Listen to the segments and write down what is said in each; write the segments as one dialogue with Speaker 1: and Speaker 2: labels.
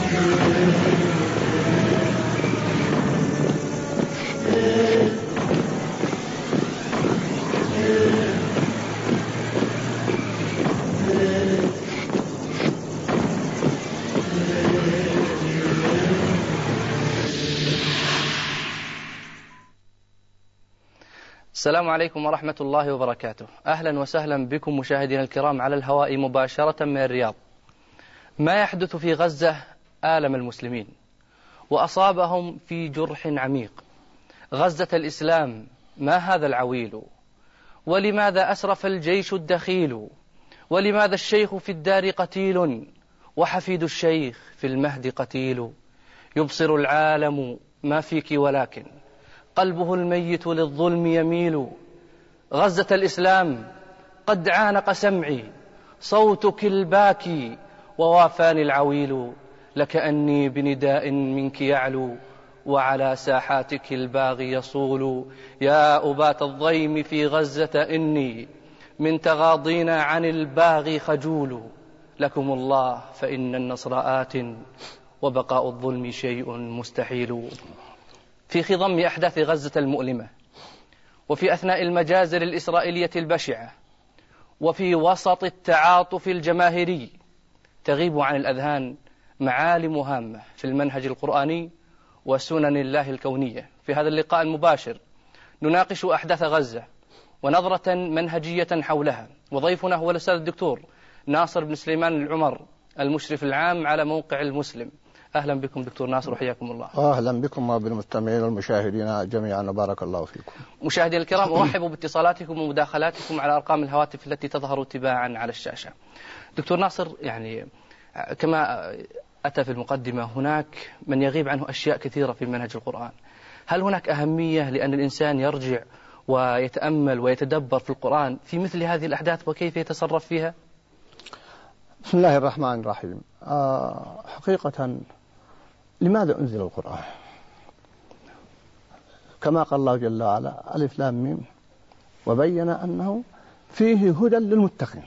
Speaker 1: السلام عليكم ورحمة الله وبركاته. أهلا وسهلا بكم مشاهدينا الكرام على الهواء مباشرة من الرياض. ما يحدث في غزة آلم المسلمين وأصابهم في جرح عميق. غزة الإسلام ما هذا العويل؟ ولماذا أسرف الجيش الدخيل؟ ولماذا الشيخ في الدار قتيل وحفيد الشيخ في المهد قتيل؟ يبصر العالم ما فيك ولكن قلبه الميت للظلم يميل. غزة الإسلام قد عانق سمعي صوتك الباكي ووافاني العويل. لكأني بنداء منك يعلو وعلى ساحاتك الباغي يصول. يا أبات الضيم في غزة إني من تغاضينا عن الباغي خجول. لكم الله فإن النصر آت وبقاء الظلم شيء مستحيل. في خضم أحداث غزة المؤلمة، وفي أثناء المجازر الإسرائيلية البشعة، وفي وسط التعاطف الجماهيري، تغيب عن الأذهان معالم هامة في المنهج القرآني وسنن الله الكونية. في هذا اللقاء المباشر نناقش أحداث غزة ونظرة منهجية حولها، وضيفنا هو الأستاذ الدكتور ناصر بن سليمان العمر المشرف العام على موقع المسلم. أهلا بكم دكتور ناصر وحياكم الله.
Speaker 2: أهلا بكم وبالمستمعين والمشاهدين جميعا وبارك الله فيكم.
Speaker 1: مشاهدي الكرام، أرحب باتصالاتكم ومداخلاتكم على أرقام الهواتف التي تظهر تباعا على الشاشة. دكتور ناصر، يعني كما أتى في المقدمة، هناك من يغيب عنه أشياء كثيرة في منهج القرآن. هل هناك أهمية لأن الإنسان يرجع ويتأمل ويتدبر في القرآن في مثل هذه الأحداث وكيف يتصرف فيها؟
Speaker 2: بسم الله الرحمن الرحيم. حقيقة لماذا أنزل القرآن؟ كما قال الله جل وعلا ألف لام ميم وبين أنه فيه هدى للمتقين،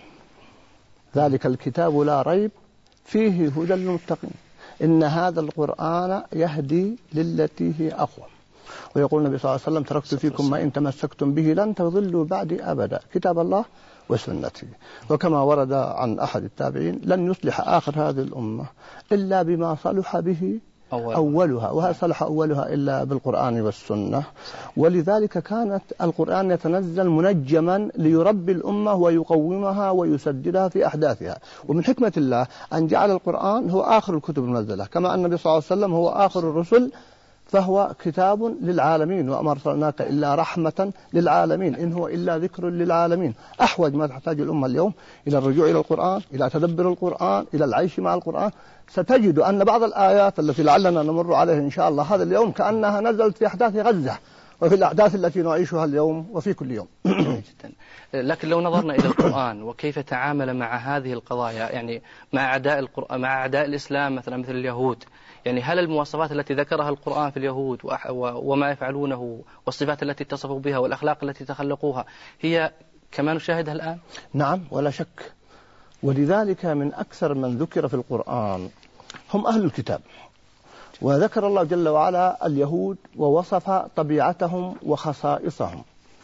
Speaker 2: ذلك الكتاب لا ريب فيه هدى للمتقين، إن هذا القرآن يهدي للتي هي أقوم. ويقول النبي صلى الله عليه وسلم تركت فيكم ما إن تمسكتم به لن تضلوا بعدي أبدا، كتاب الله وسنتي. وكما ورد عن أحد التابعين لن يصلح آخر هذه الأمة إلا بما صلح به أولها، وهل صلح أولها إلا بالقرآن والسنة. ولذلك كانت القرآن يتنزل منجما ليربي الأمة ويقومها ويسددها في أحداثها. ومن حكمة الله أن جعل القرآن هو آخر الكتب المنزلة، كما أن النبي صلى الله عليه وسلم هو آخر الرسل، فهو كتاب للعالمين وما أرسلناك إلا رحمة للعالمين إن هو إلا ذكر للعالمين. أحوج ما تحتاج الأمة اليوم إلى الرجوع إلى القرآن، إلى تدبر القرآن، إلى العيش مع القرآن. ستجد أن بعض الآيات التي لعلنا نمر عليها إن شاء الله هذا اليوم كأنها نزلت في أحداث غزة وفي الأحداث التي نعيشها اليوم وفي كل يوم.
Speaker 1: جدا. لكن لو نظرنا إلى القرآن وكيف تعامل مع هذه القضايا، يعني مع أعداء القرآن، مع أعداء الإسلام مثلا مثل اليهود، يعني هل المواصفات التي ذكرها القرآن في اليهود وما يفعلونه والصفات التي اتصفوا بها والأخلاق التي تخلقوها هي كما نشاهدها الآن؟
Speaker 2: نعم ولا شك. ولذلك من أكثر من ذكر في القرآن هم أهل الكتاب، وذكر الله جل وعلا اليهود ووصف طبيعتهم وخصائصهم،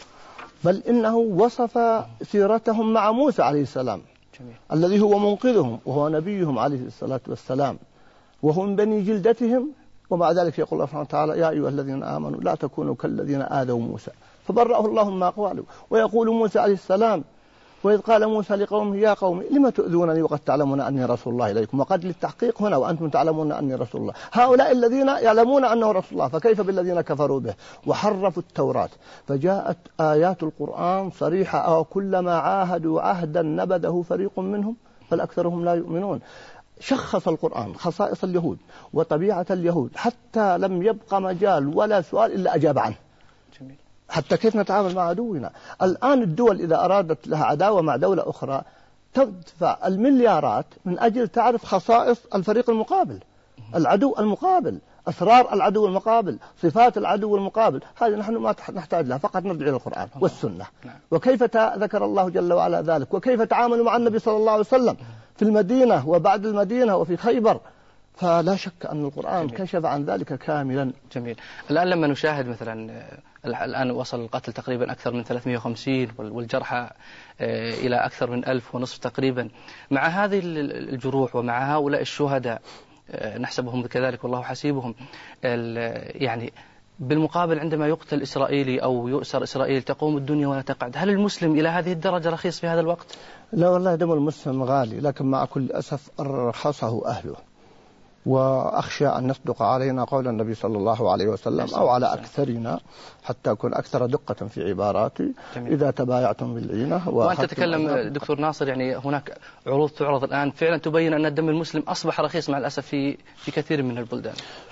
Speaker 2: بل إنه وصف سيرتهم مع موسى عليه السلام. جميل. الذي هو منقذهم وهو نبيهم عليه الصلاة والسلام، وهم بني جلدتهم. ومع ذلك يقول الله سبحانه وتعالى يا أيها الذين آمنوا لا تكونوا كالذين آذوا موسى فبرأه الله مما قالوا. ويقول موسى عليه السلام وإذ قال موسى لقومه يا قوم لم تؤذونني وقد تعلمون أني رسول الله إليكم، وقد للتحقيق هنا وأنتم تعلمون أني رسول الله. هؤلاء الذين يعلمون أنه رسول الله فكيف بالذين كفروا به وحرفوا التوراة. فجاءت آيات القرآن صريحة أو كلما عاهدوا عهدا نبذه فريق منهم بل أكثرهم لا يؤمنون. شخص القرآن خصائص اليهود وطبيعة اليهود حتى لم يبقى مجال ولا سؤال إلا أجاب عنه. جميل. حتى كيف نتعامل مع عدونا. الآن الدول إذا أرادت لها عداوة مع دولة أخرى تدفع المليارات من أجل تعرف خصائص الفريق المقابل، العدو المقابل، أسرار العدو المقابل، صفات العدو المقابل. هذه نحن ما نحتاج لها، فقط نرجع إلى القرآن والسنة. وكيف ذكر الله جل وعلا ذلك، وكيف تعاملوا مع النبي صلى الله عليه وسلم في المدينة وبعد المدينة وفي خيبر، فلا شك أن القرآن كشف عن ذلك كاملا.
Speaker 1: جميل. الآن لما نشاهد مثلا الآن وصل القتل تقريبا أكثر من 350 والجرحى إلى أكثر من 1500 تقريبا، مع هذه الجروح ومع هؤلاء الشهداء نحسبهم كذلك والله حسيبهم، يعني بالمقابل عندما يقتل إسرائيلي أو يؤسر إسرائيلي تقوم الدنيا ولا تقعد. هل المسلم إلى هذه الدرجة رخيص في هذا الوقت؟
Speaker 2: لا والله، دم المسلم غالي، لكن مع كل أسف أرخصه أهله. وأخشى أن يصدق علينا قول النبي صلى الله عليه وسلم أو على أكثرنا حتى أكون أكثر دقة في عباراتي. جميل. إذا تبايعتم بالعينة.
Speaker 1: وأنت تتكلم دكتور ناصر، يعني هناك عروض تعرض الآن فعلا تبين أن الدم المسلم أصبح رخيص مع الأسف في كثير من البلدان.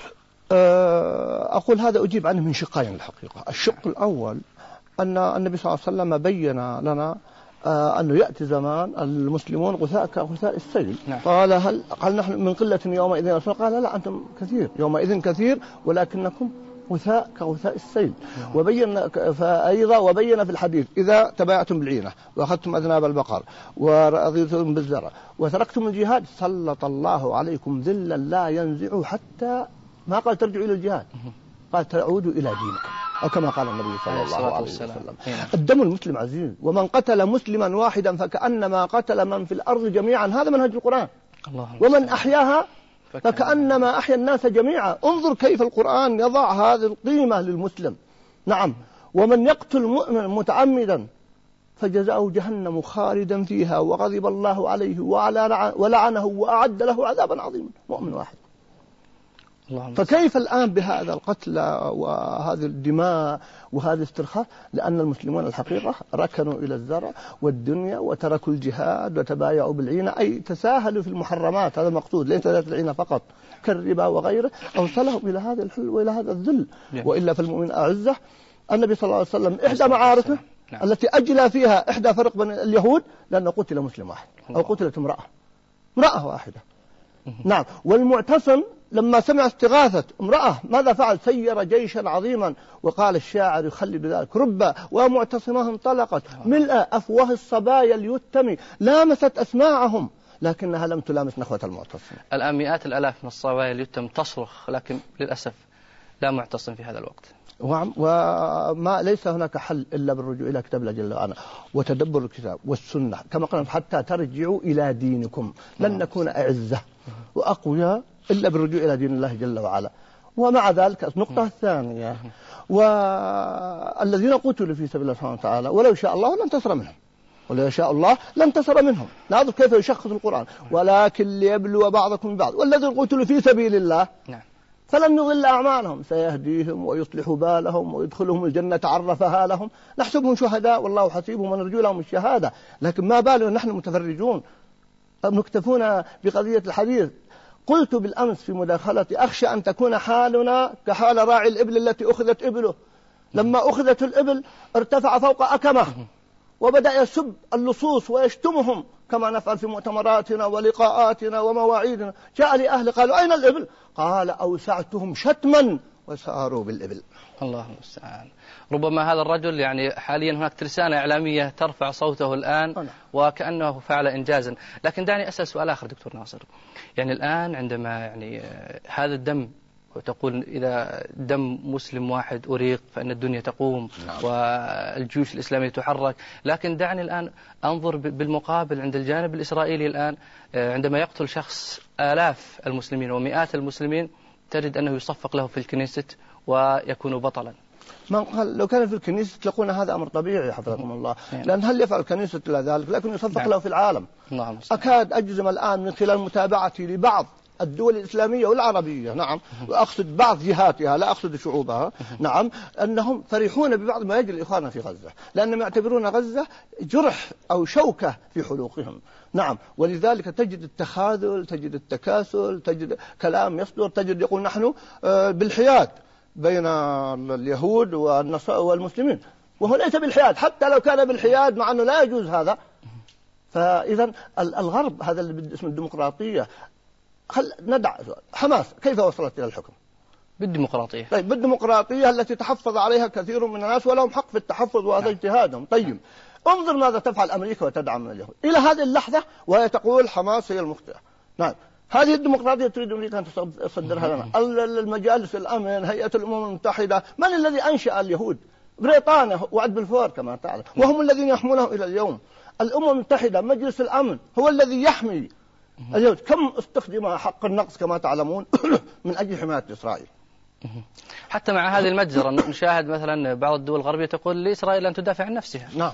Speaker 2: أقول هذا أجيب عنه من شقين الحقيقة. الشق الأول أن النبي صلى الله عليه وسلم بين لنا أنه يأتي زمان المسلمون غثاء كغثاء السيل. نعم. قال نحن من قلة يومئذ، قال لا أنتم كثير يومئذ كثير ولكنكم غثاء كغثاء السيل. نعم. وبين في الحديث إذا تبايعتم بالعينة وأخذتم أذناب البقر ورضيتم بالزرع وتركتم الجهاد سلط الله عليكم ذلا لا ينزع، حتى ما قال ترجعوا إلى الجهاد، قال تعودوا إلى دينكم، أو كما قال النبي صلى الله عليه وسلم. الدم المسلم عزيز، ومن قتل مسلما واحدا فكأنما قتل من في الأرض جميعا، هذا منهج القرآن. ومن أحياها فكأنما أحيا الناس جميعا. انظر كيف القرآن يضع هذه القيمة للمسلم. نعم. ومن يقتل مؤمنا متعمدا فجزاؤه جهنم خالدا فيها وغضب الله عليه ولعنه وأعد له عذابا عظيما. مؤمن واحد. فكيف الآن بهذا القتل وهذه الدماء وهذا الاسترخاء؟ لأن المسلمون الحقيقة ركنوا إلى الزرع والدنيا وتركوا الجهاد وتبايعوا بالعينة، أي تساهلوا في المحرمات. هذا المقصود، ليس ذات العينة فقط كالربا وغيره، أوصلهم إلى هذا الحل وإلى هذا الذل. وإلا فالمؤمن أعزه. النبي صلى الله عليه وسلم إحدى معاركه التي أجلى فيها إحدى فرق بين اليهود لأنه قتل مسلم واحد أو قتلت امرأة واحدة. نعم. والمعتصم لما سمع استغاثة امرأة ماذا فعل؟ سير جيشا عظيما. وقال الشاعر يخلد ذلك: رب ومعتصمه انطلقت ملء أفواه الصبايا اليتم لامست أسماعهم لكنها لم تلامس نخوة المعتصم.
Speaker 1: الآن مئات الآلاف من الصبايا اليتم تصرخ، لكن للأسف لا معتصم في هذا الوقت.
Speaker 2: وما ليس هناك حل إلا بالرجوع إلى كتاب الله جل وعلا وتدبر الكتاب والسنة، كما قلنا حتى ترجعوا إلى دينكم. لن نكون أعزة وأقوياء إلا بالرجوع إلى دين الله جل وعلا. ومع ذلك النقطة الثانية، والذين قتلوا في سبيل الله سبحانه وتعالى ولو شاء الله لن تصر منهم، ولو شاء الله لن تصر منهم. لاحظوا كيف يشخص القرآن: ولكن ليبلو بعضكم ببعض والذين قتلوا في سبيل الله فلن يضل أعمالهم سيهديهم ويصلح بالهم ويدخلهم الجنة عرفها لهم. نحسبهم شهداء والله حسيبهم ونرجو لهم الشهادة، لكن ما بالنا نحن متفرجون مكتفون بقضية الحديث. قلت بالأمس في مداخلتي: أخشى أن تكون حالنا كحال راعي الإبل التي أخذت إبله. لما أخذت الإبل ارتفع فوق أكمه وبدأ يسب اللصوص ويشتمهم كما نفعل في مؤتمراتنا ولقاءاتنا ومواعيدنا. جاء لي أهل قالوا: أين الإبل؟ قال: أوسعتهم شتما وساروا بالإبل.
Speaker 1: الله المستعان. ربما هذا الرجل يعني حاليا هناك ترسانة إعلامية ترفع صوته الآن وكأنه فعل إنجازا. لكن دعني أسأل سؤال آخر دكتور ناصر. يعني الآن عندما يعني هذا الدم، وتقول إذا دم مسلم واحد أريق فإن الدنيا تقوم والجيوش الإسلامية تحرك، لكن دعني الآن أنظر بالمقابل عند الجانب الإسرائيلي الآن عندما يقتل شخص آلاف المسلمين ومئات المسلمين تجد أنه يصفق له في الكنيست ويكون بطلا.
Speaker 2: من قال لو كان في الكنيسة تلقون هذا أمر طبيعي حفظكم الله، لأن هل يفعل الكنيسة إلا ذلك؟ لكن يصفق له في العالم. أكاد أجزم الآن من خلال متابعتي لبعض الدول الإسلامية والعربية، نعم، وأقصد بعض جهاتها لا أقصد شعوبها، نعم، أنهم فرحون ببعض ما يجري لإخواننا في غزة، لأنهم يعتبرون غزة جرح أو شوكة في حلوقهم. نعم. ولذلك تجد التخاذل، تجد التكاسل، تجد كلام يصدر، تجد يقول نحن بالحياد بين اليهود والمسلمين، وهو ليس بالحياد، حتى لو كان بالحياد مع أنه لا يجوز هذا. فإذا الغرب هذا اللي اسمه الديمقراطية، ندع حماس كيف وصلت إلى الحكم؟
Speaker 1: بالديمقراطية.
Speaker 2: طيب بالديمقراطية التي تحفظ عليها كثير من الناس ولهم حق في التحفظ وهذا اجتهادهم. طيب انظر ماذا تفعل أمريكا وتدعم اليهود إلى هذه اللحظة وهي تقول حماس هي المخطئة. نعم. هذه الديمقراطية تريد أمريكا أن تصدرها لنا. المجالس الأمن، هيئة الأمم المتحدة، من الذي أنشأ اليهود؟ بريطانيا وعد بلفور كما تعلم، وهم الذين يحمونه إلى اليوم. الأمم المتحدة مجلس الأمن هو الذي يحمي اليهود. كم استخدم حق النقص كما تعلمون من أجل حماية إسرائيل.
Speaker 1: حتى مع هذه المجزرة نشاهد مثلا بعض الدول الغربية تقول لإسرائيل أن تدافع عن نفسها.
Speaker 2: نعم،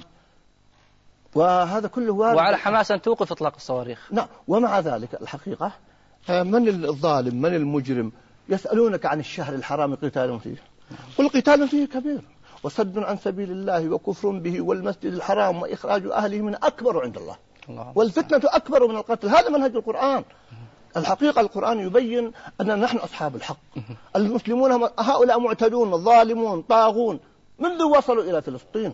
Speaker 2: وهذا كله وارد.
Speaker 1: وعلى حماس أن توقف إطلاق الصواريخ.
Speaker 2: نعم، ومع ذلك الحقيقة من الظالم من المجرم؟ يسألونك عن الشهر الحرام قتال فيه، والقتال فيه كبير، وصد عن سبيل الله وكفر به والمسجد الحرام وإخراج أهله من أكبر عند الله، والفتنة أكبر من القتل. هذا منهج القرآن. الحقيقة القرآن يبين أننا نحن أصحاب الحق. المسلمون هؤلاء معتدون ظالمون طاغون منذ وصلوا إلى فلسطين.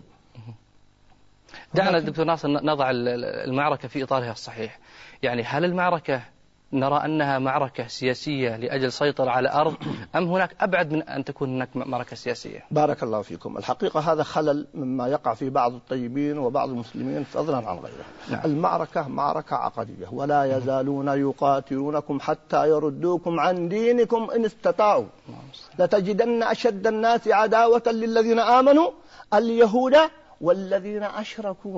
Speaker 1: دعنا دكتور ناصر نضع المعركة في إطارها الصحيح. يعني هل المعركة نرى أنها معركة سياسية لأجل سيطرة على أرض، أم هناك أبعد من أن تكون هناك معركة سياسية؟
Speaker 2: بارك الله فيكم. الحقيقة هذا خلل مما يقع في بعض الطيبين وبعض المسلمين فضلا عن غيره. نعم. المعركة معركة عقدية، ولا يزالون يقاتلونكم حتى يردوكم عن دينكم إن استطاعوا. لتجدن أشد الناس عداوة للذين آمنوا اليهود والذين أشركوا.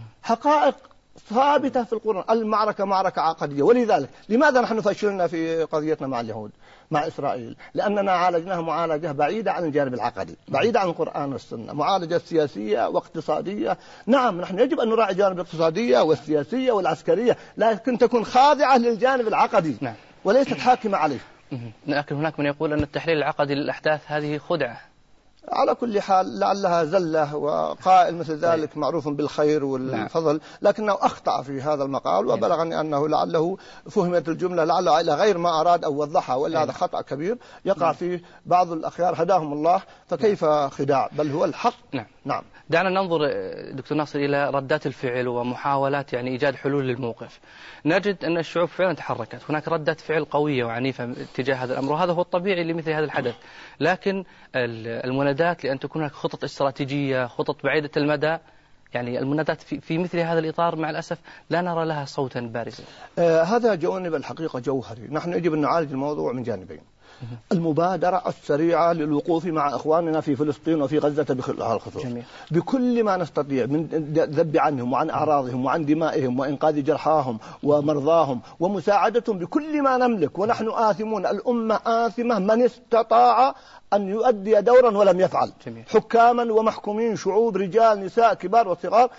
Speaker 2: حقائق ثابتة في القرآن. المعركة معركة عقدية، ولذلك لماذا نحن فشلنا في قضيتنا مع اليهود مع إسرائيل؟ لأننا عالجناها معالجة بعيدة عن الجانب العقدي، بعيدة عن القرآن والسنة، معالجة سياسية واقتصادية. نعم، نحن يجب أن نراعي الجانب الاقتصادية والسياسية والعسكرية، لكن تكون خاضعة للجانب العقدي. نعم. وليست حاكمة عليه.
Speaker 1: لكن هناك من يقول أن التحليل العقدي للأحداث هذه خدعة.
Speaker 2: على كل حال لعلها زلة، وقائل مثل ذلك معروف بالخير والفضل، لكنه أخطأ في هذا المقال، وبلغني أنه لعله فهمت الجملة لعله إلى غير ما أراد أو وضحها، ولا هذا خطأ كبير يقع فيه بعض الأخيار هداهم الله، فكيف خداع، بل هو الحق.
Speaker 1: نعم. دعنا ننظر دكتور ناصر إلى ردات الفعل ومحاولات يعني إيجاد حلول للموقف. نجد أن الشعوب فعلا تحركت، هناك ردات فعل قوية وعنيفة تجاه هذا الأمر، وهذا هو الطبيعي لمثل هذا الحدث. لكن المنادات لأن تكون هناك خطط استراتيجية، خطط بعيدة المدى، يعني المنادات في مثل هذا الإطار مع الأسف لا نرى لها صوتا بارزا.
Speaker 2: هذا جوانب الحقيقة جوهري. نحن يجب أن نعالج الموضوع من جانبين: المبادرة السريعة للوقوف مع إخواننا في فلسطين وفي غزة الخصوص بكل ما نستطيع من الذب عنهم وعن أعراضهم وعن دمائهم وإنقاذ جرحاهم ومرضاهم ومساعدتهم بكل ما نملك. ونحن آثمون، الأمة آثمة، من استطاع أن يؤدي دورا ولم يفعل. حكاما ومحكومين، شعوب، رجال، نساء، كبار وصغار،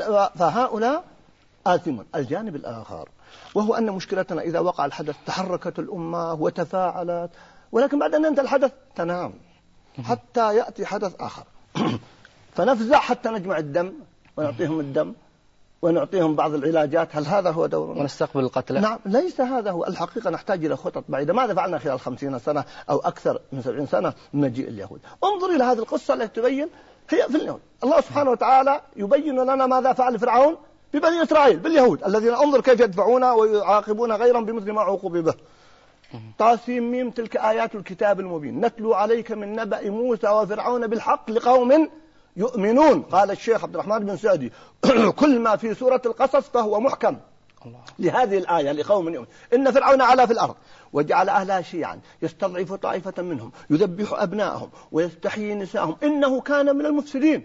Speaker 2: فهؤلاء آثمون. الجانب الآخر وهو أن مشكلتنا إذا وقع الحدث تحركت الأمة وتفاعلت، ولكن بعد أن ينتهي الحدث تنام حتى يأتي حدث آخر فنفزع حتى نجمع الدم ونعطيهم الدم ونعطيهم بعض العلاجات. هل هذا هو دورنا؟
Speaker 1: ونستقبل القتلى؟
Speaker 2: نعم، ليس هذا هو. الحقيقة نحتاج إلى خطط بعيدة. ماذا فعلنا خلال 50 سنة أو أكثر من 70 سنة من مجيء اليهود؟ انظر إلى هذه القصة التي تبين هي في اليهود. الله سبحانه وتعالى يبين لنا ماذا فعل فرعون ببني إسرائيل باليهود الذين انظر كيف يدفعون ويعاقبون غيرهم بمثل ما عوقبوا به. طاسيم ميم، تلك آيات الكتاب المبين نتلو عليك من نبأ موسى وفرعون بالحق لقوم يؤمنون. قال الشيخ عبد الرحمن بن سعدي كل ما في سورة القصص فهو محكم لهذه الآية لقوم يؤمنون. إن فرعون علا في الأرض وجعل أهلها شيعا يستضعف طائفة منهم يذبح أبنائهم ويستحيي نساءهم إنه كان من المفسدين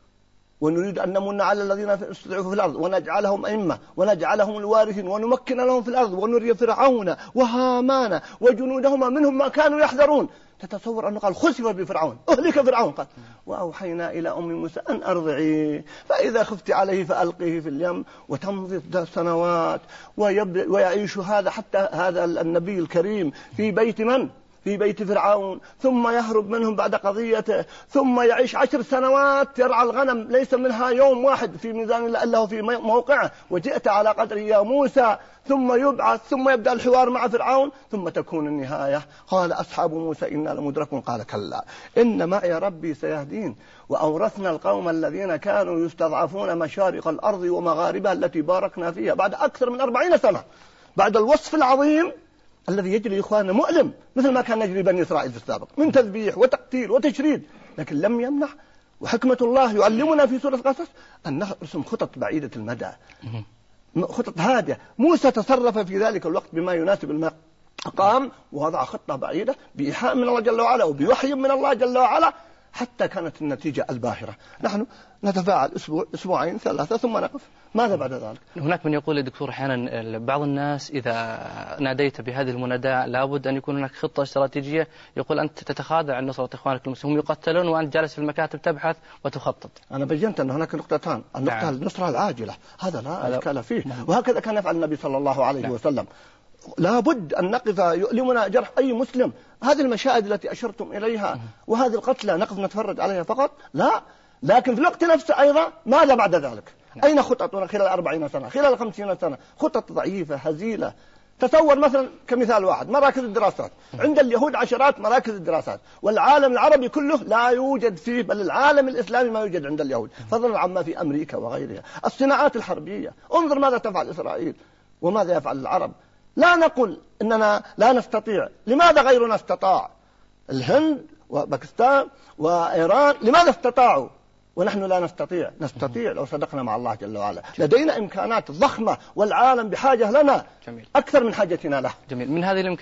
Speaker 2: ونريد أن نمن على الذين استضعفوا في الأرض ونجعلهم أئمة ونجعلهم الوارثين ونمكن لهم في الأرض ونري فرعون وهامان وجنودهما منهم ما كانوا يحذرون. تتصور أنه قال خسف بفرعون، أهلك فرعون. قال وأوحينا إلى أم موسى أن أرضعيه فإذا خفت عليه فألقيه في اليم وتمضي سنوات ويعيش هذا حتى هذا النبي الكريم في بيت من؟ في بيت فرعون، ثم يهرب منهم بعد قضيته، ثم يعيش 10 سنوات يرعى الغنم ليس منها يوم واحد في ميزان الله إلا هو في موقعه وجئت على قدره يا موسى، ثم يبعث، ثم يبدأ الحوار مع فرعون، ثم تكون النهاية. قال أصحاب موسى إنا لمدركون قال كلا إن معي ربي سيهدين وأورثنا القوم الذين كانوا يستضعفون مشارق الأرض ومغاربها التي باركنا فيها. بعد أكثر من 40 سنة بعد الوصف العظيم الذي يجري إخواننا مؤلم مثل ما كان يجري بني إسرائيل في السابق من تذبيح وتقتيل وتشريد، لكن لم يمنع. وحكمة الله يعلمنا في سورة القصص أن نرسم خطط بعيدة المدى خطط هادئة. موسى تصرف في ذلك الوقت بما يناسب المقام، ووضع خطة بعيدة بإيحاء من الله جل وعلا وبوحي من الله جل وعلا، حتى كانت النتيجة الباهرة. نحن نتفاعل أسبوع أسبوعين ثلاثة ثم نقف. ماذا بعد ذلك؟
Speaker 1: هناك من يقول يا دكتور أحيانا بعض الناس إذا ناديت بهذه المناداة لابد أن يكون هناك خطة استراتيجية، يقول أنت تتخاذل عن نصرة إخوانك المسلمين، هم يقتلون وأنت جالس في المكاتب تبحث وتخطط.
Speaker 2: أنا بينت أن هناك نقطتان، النقطة النصرة العاجلة هذا لا إشكال فيه، وهكذا كان يفعل النبي صلى الله عليه وسلم. لابد أن نقف، يؤلمنا جرح أي مسلم. هذه المشاهد التي أشرتم إليها وهذه القتلى نقف نتفرج عليها فقط؟ لا، لكن في الوقت نفسه أيضا ماذا بعد ذلك؟ أين خططنا خلال 40 سنة، خلال 50 سنة؟ خطط ضعيفة هزيلة. تصور مثلا كمثال واحد مراكز الدراسات، عند اليهود عشرات مراكز الدراسات، والعالم العربي كله لا يوجد فيه، بل العالم الإسلامي ما يوجد عند اليهود، فضلا عما في أمريكا وغيرها. الصناعات الحربية، انظر ماذا تفعل إسرائيل وماذا يفعل العرب. لا نقول إننا لا نستطيع، لماذا غيرنا استطاع؟ الهند وباكستان وإيران لماذا استطاعوا ونحن لا نستطيع؟ نستطيع لو صدقنا مع الله جل وعلا. لدينا إمكانات ضخمة والعالم بحاجة لنا أكثر من حاجتنا له.
Speaker 1: جميل. من هذه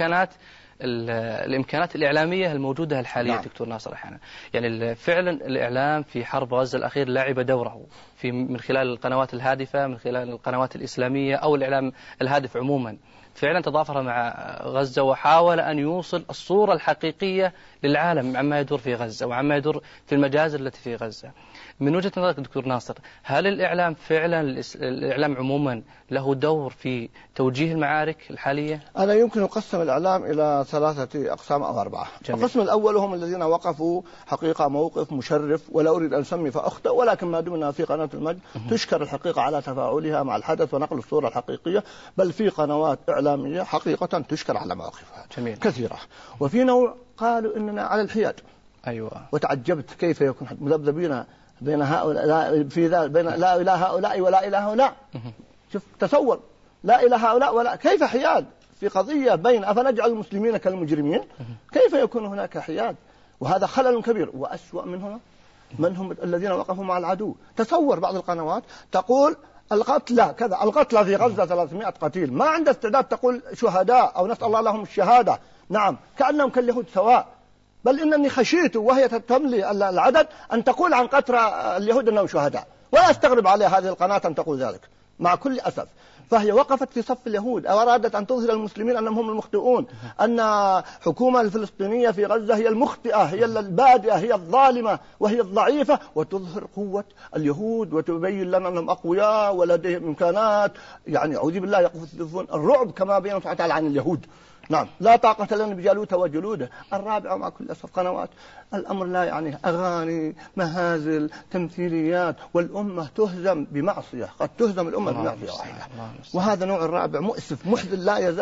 Speaker 1: الإمكانات الإعلامية الموجودة الحالية دكتور ناصر أحيانا، يعني فعلا الإعلام في حرب غزة الأخير لعب دوره من خلال القنوات الهادفة، من خلال القنوات الإسلامية أو الإعلام الهادف عموما، فعلا تضافر مع غزة وحاول أن يوصل الصورة الحقيقية للعالم عما يدور في غزة وعما يدور في المجازر التي في غزة. من وجهة نظرك دكتور ناصر، هل الإعلام فعلا الإعلام عموما له دور في توجيه المعارك الحالية؟
Speaker 2: أنا يمكن أقسم الإعلام إلى 3 أقسام أو 4. القسم الأول هم الذين وقفوا حقيقة موقف مشرف، ولا أريد أن أسمي فأخطأ، ولكن ما دمنا في قناة المجد تشكر الحقيقة على تفاعلها مع الحدث ونقل الصورة الحقيقية، بل في قنوات إعلامية حقيقة تشكر على مواقفها كثيرة. وفي نوع قالوا إننا على الحياد.
Speaker 1: أيوة.
Speaker 2: وتعجبت كيف يكون مذبذبين بين هؤلاء في ذا، بين لا إله هؤلاء ولا إله هؤلاء. شوف تصور، لا إله هؤلاء ولا، كيف حياد في قضية بين أفنجعل المسلمين كالمجرمين؟ كيف يكون هناك حياد؟ وهذا خلل كبير. وأسوأ منهم من هم الذين وقفوا مع العدو. تصور بعض القنوات تقول القتلى كذا، القتلى في غزة 300 قتيل، ما عند استعداد تقول شهداء أو نسأل الله لهم الشهادة. نعم، كأنهم كاليهود سواء. بل إنني خشيت وهي تتملي العدد أن تقول عن قتل اليهود أنهم شهداء، ولا أستغرب عليها هذه القناة أن تقول ذلك مع كل أسف. فهي وقفت في صف اليهود أو أرادت أن تظهر المسلمين أنهم هم المخطئون، أن الحكومة الفلسطينية في غزة هي المخطئة، هي البادئة، هي الظالمة وهي الضعيفة، وتظهر قوة اليهود وتبين لنا أنهم أقوياء ولديهم إمكانات. يعني أعوذ بالله، يقذفون الرعب كما بين سبحانه وتعالى عن اليهود. نعم، لا طاقة لنا بجالوت وجلوده. الرابعة مع كل أسف قنوات الأمر لا يعني أغاني، مهازل، تمثيليات، والأمة تهزم بمعصية، قد تهزم الأمة بمعصية واحدة. وهذا نوع الرابع مؤسف محزن،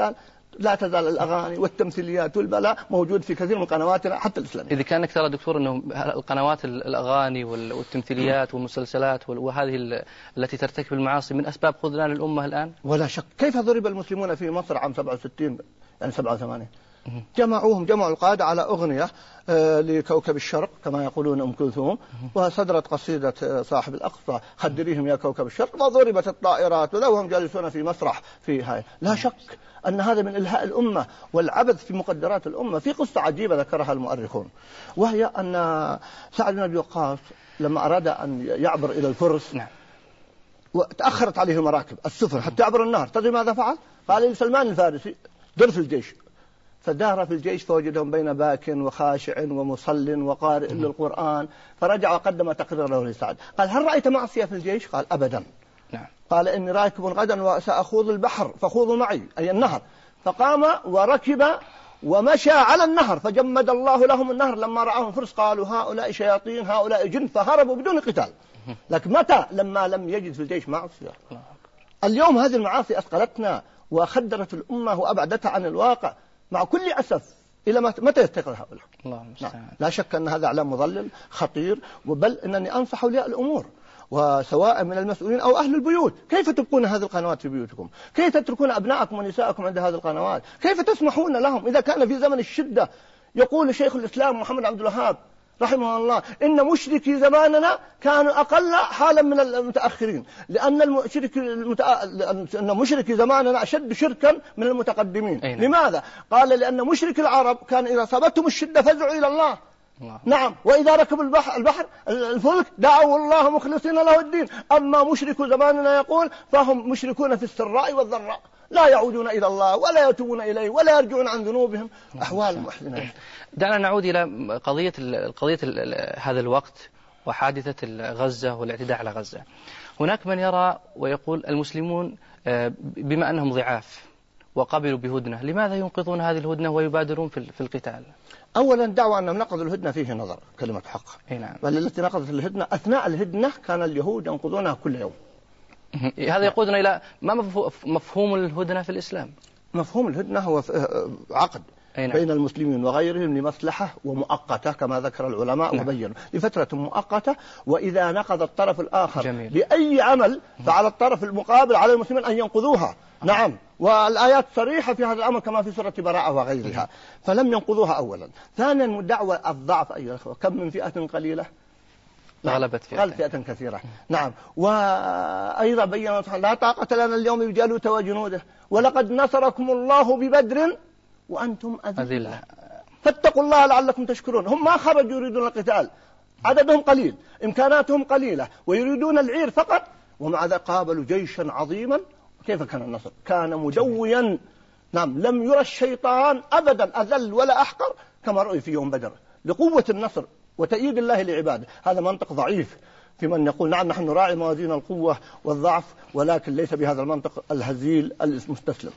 Speaker 2: لا تزال الأغاني والتمثيليات والبلاء موجود في كثير من قنواتنا حتى الإسلامية.
Speaker 1: إذا كانك ترى دكتور أنه القنوات الأغاني والتمثيليات والمسلسلات وهذه التي ترتكب المعاصي من أسباب خذلان الأمة الآن؟
Speaker 2: ولا شك. كيف ضرب المسلمون في مصر عام 67 يعني 87؟ جمعوا القادة على أغنية لكوكب الشرق كما يقولون أم كلثوم، وصدرت قصيدة صاحب الأقصى خدريهم يا كوكب الشرق، وضربت الطائرات وهم جالسون في مسرح في هاي. لا شك أن هذا من إلهاء الأمة والعبث في مقدرات الأمة. في قصة عجيبة ذكرها المؤرخون، وهي أن سعد بن أبي وقاص لما أراد أن يعبر إلى الفرس وتأخرت عليه المراكب السفن حتى يعبر النهر، تدري ماذا فعل؟ قال لسلمان الفارسي در في الجيش، فدار في الجيش فوجدهم بين باك وخاشع ومصل وقارئ للقرآن، فرجع وقدم تقرير له لسعد. قال هل رأيت معصية في الجيش؟ قال أبدا. قال إني راكب غدا وسأخوض البحر فخوضوا معي، أي النهر. فقام وركب ومشى على النهر، فجمد الله لهم النهر. لما رأهم فرس قالوا هؤلاء شياطين هؤلاء جن، فهربوا بدون قتال. لكن متى؟ لما لم يجد في الجيش معصية. اليوم هذه المعاصي أثقلتنا وخدرت الأمة وأبعدتها عن الواقع مع كل أسف. إلى متى يستيقظ هؤلاء؟ لا شك أن هذا إعلام مضلل خطير، وبل أنني أنصح أولياء الأمور وسواء من المسؤولين أو أهل البيوت، كيف تبقون هذه القنوات في بيوتكم؟ كيف تتركون أبنائكم ونساءكم عند هذه القنوات؟ كيف تسمحون لهم إذا كان في زمن الشدة؟ يقول شيخ الإسلام محمد عبد الوهاب رحمه الله إن مشركي زماننا كانوا أقل حالا من المتأخرين، لأن أن مشركي زماننا أشد شركا من المتقدمين. لماذا؟ قال لأن مشرك العرب كان إذا صابتهم الشدة فزعوا إلى الله. نعم، وإذا ركبوا البحر الفلك دعوا الله مخلصين له الدين. أما مشرك زماننا يقول فهم مشركون في السراء والضراء، لا يعودون إلى الله ولا يتوبون إليه ولا يرجعون عن ذنوبهم، أحوال محزنة.
Speaker 1: دعنا نعود إلى قضية هذا الوقت وحادثة غزة والاعتداء على غزة. هناك من يرى ويقول المسلمون بما أنهم ضعاف وقبلوا بهدنة، لماذا ينقضون هذه الهدنة ويبادرون في القتال؟
Speaker 2: أولا دعوة أنهم نقضوا الهدنة فيه نظر، كلمة حق.
Speaker 1: نعم.
Speaker 2: بل التي نقضت الهدنة أثناء الهدنة كان اليهود ينقضونها كل يوم.
Speaker 1: هذا يقودنا إلى ما مفهوم الهدنة في الإسلام؟
Speaker 2: مفهوم الهدنة هو عقد بين المسلمين وغيرهم لمصلحة ومؤقتة كما ذكر العلماء وبينوا لفترة مؤقتة، وإذا نقض الطرف الآخر بأي عمل فعلى الطرف المقابل على المسلمين أن ينقضوها. نعم، والآيات صريحة في هذا الأمر كما في سورة براءة وغيرها، فلم ينقضوها أولا. ثانيا دعوة الضعف أيها الأخوة، كم من فئة قليلة
Speaker 1: غلبت
Speaker 2: فئة كثيرة. نعم، وأيضا بيّن لا طاقة لنا اليوم بجالوت وجنوده ولقد نصركم الله ببدر وأنتم أذلة فاتقوا الله لعلكم تشكرون. هم ما خرجوا يريدون القتال، عددهم قليل، إمكاناتهم قليلة، ويريدون العير فقط، ومع ذلك قابلوا جيشا عظيما. كيف كان النصر؟ كان مدويا. نعم، لم يرى الشيطان أبدا أذل ولا أحقر كما رأي في يوم بدر لقوة النصر وتأييد الله لعباده. هذا منطق ضعيف في من يقول نعم نحن نراعي موازين القوة والضعف، ولكن ليس بهذا المنطق الهزيل المستسلم.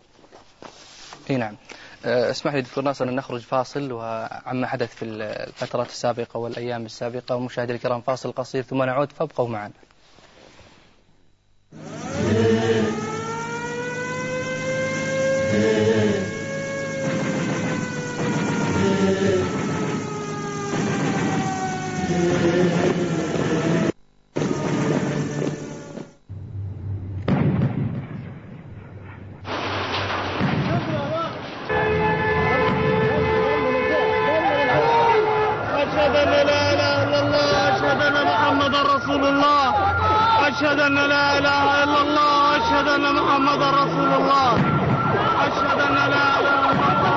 Speaker 1: نعم. اسمح لي دكتور ناصر أن نخرج فاصل وعما حدث في الفترات السابقة والأيام السابقة. ومشاهدي الكرام فاصل قصير ثم نعود، فابقوا معنا.
Speaker 3: أشهد أن لا إله إلا الله، أشهد أن محمدا رسول الله، أشهد أن لا إله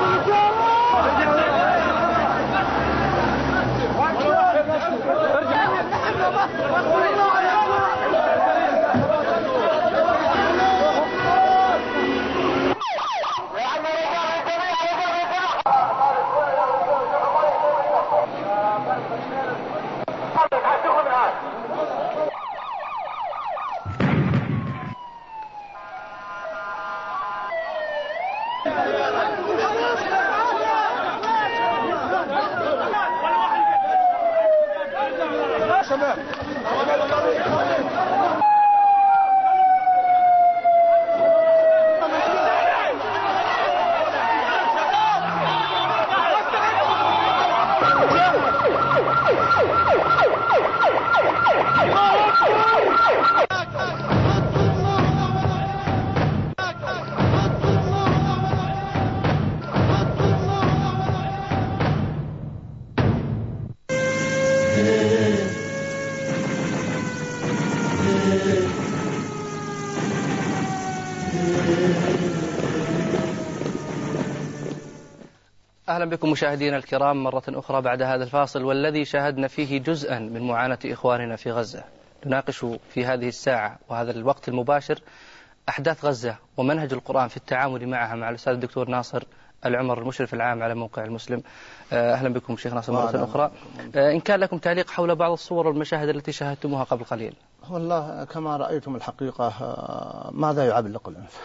Speaker 1: أهلا بكم مشاهدينا الكرام مرة أخرى بعد هذا الفاصل، والذي شاهدنا فيه جزءا من معاناة إخواننا في غزة. نناقش في هذه الساعة وهذا الوقت المباشر أحداث غزة ومنهج القرآن في التعامل معها مع الأستاذ الدكتور ناصر العمر المشرف العام على موقع المسلم. أهلا بكم شيخ ناصر مرة أخرى. إن كان لكم تعليق حول بعض الصور والمشاهد التي شاهدتموها قبل قليل.
Speaker 2: والله كما رأيتم الحقيقة ماذا يعلق الإنسان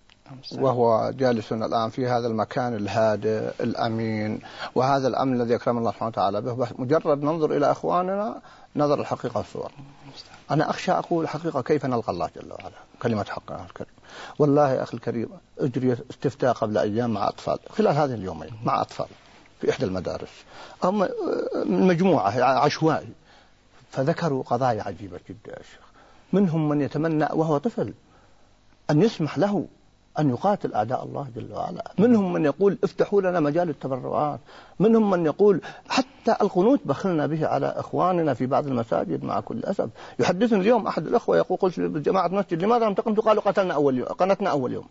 Speaker 2: وهو جالس الآن في هذا المكان الهادئ الأمين وهذا الأمن الذي أكرم الله سبحانه وتعالى به، مجرد ننظر إلى أخواننا نظر الحقيقة والصور. أنا أخشى أقول الحقيقة كيف نلقى الله جل وعلا، كلمة حقنا الكريم. والله يا أخي الكريم أجري استفتاء قبل أيام مع أطفال خلال هذه اليومين مع أطفال في إحدى المدارس، هم مجموعة عشوائي، فذكروا قضايا عجيبة جدا يا شيخ. منهم من يتمنى وهو طفل أن يسمح له أن يقاتل أعداء الله جل وعلا، منهم من يقول افتحوا لنا مجال التبرعات، منهم من يقول حتى حتى القنوت بخلنا به على إخواننا في بعض المساجد مع كل أسف. يحدثني اليوم أحد الأخوة يقول قلت لجماعة المسجد لماذا لم تقنتوا؟ قالوا قتلنا أول يوم، قنتنا أول يوم.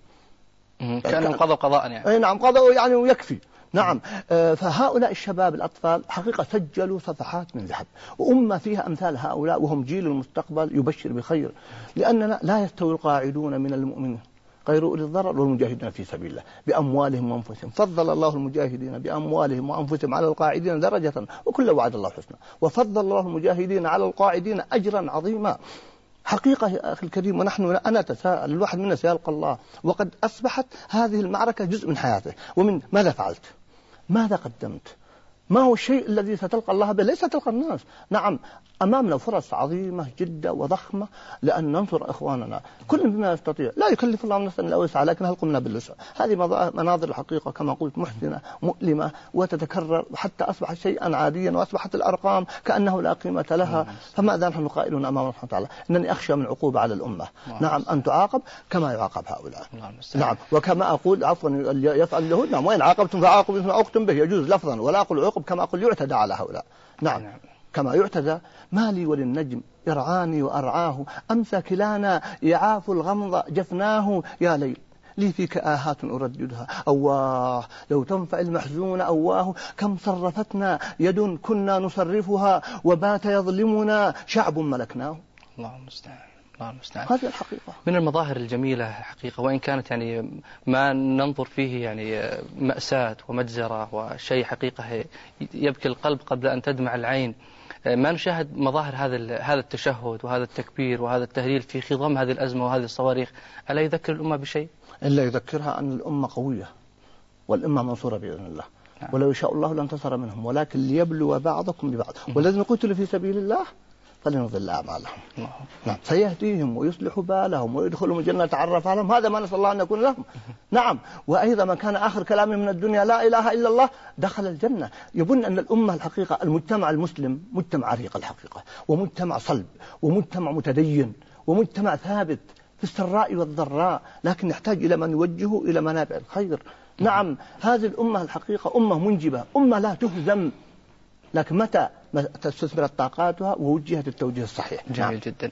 Speaker 1: كانوا قضوا قضاء يعني.
Speaker 2: أي نعم قضوا يعني ويكفي. نعم. فهؤلاء الشباب الأطفال حقيقة سجلوا صفحات من ذهب، وأمة فيها أمثال هؤلاء وهم جيل المستقبل يبشر بخير، لأننا لا يستوي القاعدون من المؤمنين غير أولي الضرر والمجاهدين في سبيل الله بأموالهم وأنفسهم. فضل الله المجاهدين بأموالهم وأنفسهم على القاعدين درجة وكل وعد الله حسنى، وفضل الله المجاهدين على القاعدين أجرا عظيما. حقيقة يا أخي الكريم، أنا أتساءل، الواحد منا سيلقى الله وقد أصبحت هذه المعركة جزء من حياته، ومن ماذا فعلت؟ ماذا قدمت؟ ما هو الشيء الذي ستلقى الله به؟ ليس تلقى الناس. نعم أمامنا فرص عظيمة جدا وضخمة لأن ننصر إخواننا كل بما يستطيع. لا يكلف الله نفسا إلا وسعها، لكن هل قمنا بالوسع؟ هذه مناظر الحقيقة كما قلت محزنة مؤلمة وتتكرر حتى أصبحت شيئا عاديا، وأصبحت الأرقام كأنه لا قيمة لها. فماذا نحن قائلون أمام الله سبحانه وتعالى؟ إنني أخشى من عقوبة على الأمة. نعم أن تعاقب كما يعاقب هؤلاء. نعم وكما أقول عفوا يفعل اليهود. نعم وإن عاقبتم فعاقبوا مثل ما عوقبتم به، يجوز لفظا، ولا أقول عقب كما أقول يعتدى على هؤلاء. نعم كما يعتدى. مالي وللنجم يرعاني وأرعاه، أمسى كلانا يعاف الغمض جفناه، يا ليل لي فيك آهات أرددها، أواه لو تنفع المحزون أواه، كم صرفتنا يد كنا نصرفها، وبات يظلمنا شعب ملكناه.
Speaker 1: الله المستعان. الله المستعان.
Speaker 2: هذه الحقيقة
Speaker 1: من المظاهر الجميلة حقيقة، وإن كانت يعني ما ننظر فيه يعني مأساة ومجزرة وشيء حقيقة يبكي القلب قبل أن تدمع العين، ما نشاهد مظاهر هذا التشهد وهذا التكبير وهذا التهليل في خضم هذه الأزمة وهذه الصواريخ. ألا يذكر الأمة بشيء؟
Speaker 2: إلا يذكرها أن الأمة قوية والأمة منصورة بإذن الله. ولو يشاء الله لانتصر منهم، ولكن ليبلو بعضكم ببعض، والذين قتلوا في سبيل الله فلنضل أعمالهم. نعم سيهديهم ويصلح بالهم ويدخلهم الجنة عرفها لهم، هذا ما نسأل الله أن يكون لهم. نعم وأيضا ما كان آخر كلامه من الدنيا لا إله إلا الله دخل الجنة. يظن أن الأمة الحقيقة المجتمع المسلم مجتمع عريق الحقيقة، ومجتمع صلب، ومجتمع متدين، ومجتمع ثابت في السراء والضراء، لكن يحتاج إلى من يوجهه إلى منابع الخير. نعم هذه الأمة الحقيقة أمة منجبة، أمة لا تهزم، لكن متى تستثمرت طاقاتها ووجهت التوجيه الصحيح.
Speaker 1: جميل جدا.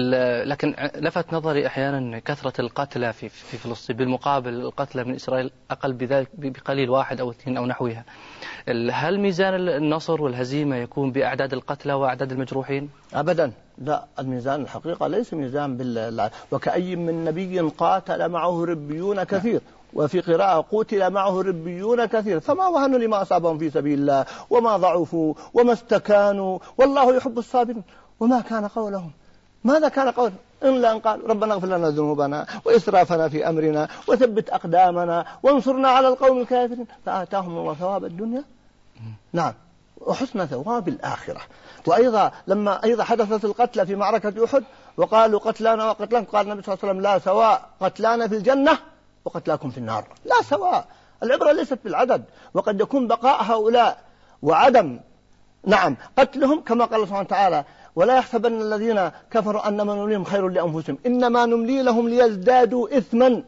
Speaker 1: لكن لفت نظري أحيانا كثرة القتلى في فلسطين، بالمقابل القتلى من إسرائيل أقل بذلك بقليل، 1 أو 2 أو نحوها. هل ميزان النصر والهزيمة يكون بأعداد القتلى وأعداد المجروحين؟
Speaker 2: أبدا لا، الميزان الحقيقة ليس ميزان وكأي من نبي قاتل معه ربيون كثير، وفي قراءة قتل معه ربيون كثير، فما وهنوا لما أصابهم في سبيل الله وما ضعفوا وما استكانوا، والله يحب الصابرين. وما كان قولهم، ماذا كان قولهم إلا أن قال ربنا اغفر لنا ذنوبنا وإسرافنا في أمرنا وثبت أقدامنا وانصرنا على القوم الكافرين، فآتاهم الله ثواب الدنيا نعم وحسن ثواب الآخرة. وأيضا لما حدثت القتلى في معركة أحد وقالوا قتلانا وقتلانا، قال النبي صلى الله عليه وسلم لا سواء، قتلانا في الجنة وقتلاكم في النار، لا سواء. العبرة ليست بالعدد، وقد يكون بقاء هؤلاء وعدم نعم قتلهم كما قال سبحانه وتعالى ولا يحسبن الذين كفروا أنما نمليهم خير لأنفسهم إنما نملي لهم ليزدادوا إثما.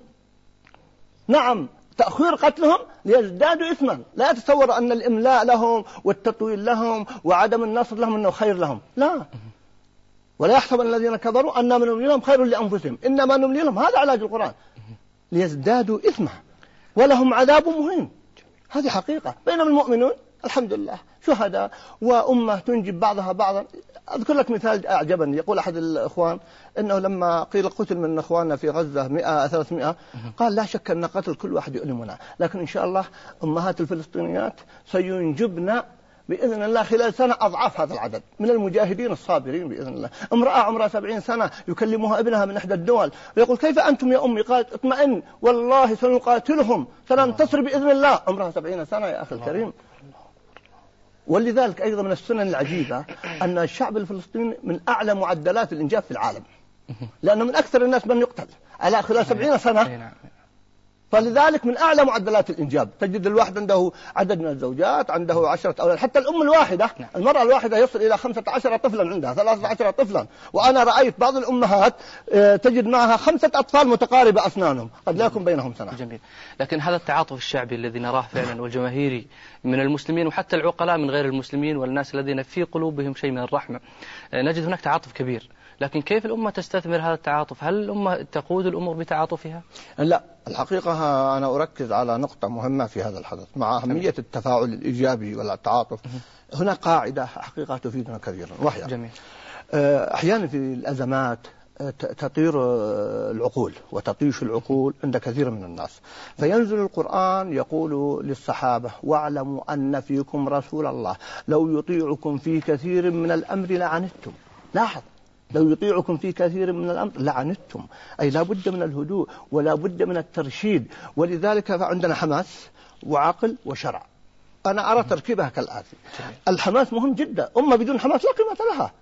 Speaker 2: نعم تأخير قتلهم ليزدادوا إثما، لا يتصور أن الإملاء لهم والتطويل لهم وعدم النصر لهم أنه خير لهم، لا. ولا يحسبن الذين كفروا أنما نملي لهم خير لأنفسهم إنما نملي لهم، هذا علاج القرآن، ليزدادوا إثما ولهم عذاب مهين. هذه حقيقة. بينما المؤمنون الحمد لله شهداء وأمة تنجب بعضها بعضا. أذكر لك مثال أعجبني، يقول أحد الإخوان إنه لما قيل قتل من إخواننا في غزة 100-300 قال لا شك أن قتل كل واحد يؤلمنا، لكن إن شاء الله أمهات الفلسطينيات سينجبن بإذن الله خلال سنة أضعاف هذا العدد من المجاهدين الصابرين بإذن الله. امرأة عمرها 70 سنة يكلمها ابنها من إحدى الدول ويقول كيف أنتم يا أمي؟ قالت اطمئن والله سنقاتلهم سننتصر بإذن الله. عمرها 70 سنة يا أخي الكريم. ولذلك أيضا من السنن العجيبة أن الشعب الفلسطيني من أعلى معدلات الإنجاب في العالم، لأنه من أكثر الناس من يقتل على خلال 70 سنة فلذلك من أعلى معدلات الإنجاب تجد الواحد عنده عدد من الزوجات، عنده 10 أولاد، حتى الأم الواحدة المرأة الواحدة يصل إلى 15 طفلا عندها، 13 طفلا. وأنا رأيت بعض الأمهات تجد معها 5 أطفال متقاربة أسنانهم، قد لا يكون بينهم سنة.
Speaker 1: جميل. لكن هذا التعاطف الشعبي الذي نراه فعلا والجماهيري من المسلمين وحتى العقلاء من غير المسلمين والناس الذين في قلوبهم شيء من الرحمة، نجد هناك تعاطف كبير. لكن كيف الأمة تستثمر هذا التعاطف؟ هل الأمة تقود الأمور بتعاطفها؟
Speaker 2: لا، الحقيقة أنا أركز على نقطة مهمة في هذا الحدث. مع أهمية التفاعل الإيجابي والتعاطف، هناك قاعدة حقيقة تفيدنا كثيرا، وهي
Speaker 1: جميل.
Speaker 2: أحيانا في الأزمات تطير العقول وتطيش العقول عند كثير من الناس، فينزل القرآن يقول للصحابة: واعلموا أن فيكم رسول الله لو يطيعكم في كثير من الأمر لعنتم. لاحظ، لو يطيعكم في كثير من الأمر لعنتم، أي لا بد من الهدوء ولا بد من الترشيد. ولذلك فعندنا حماس وعقل وشرع. أنا أرى تركيبها كالآتي: الحماس مهم جدا، أمة بدون حماس لا قيمة لها.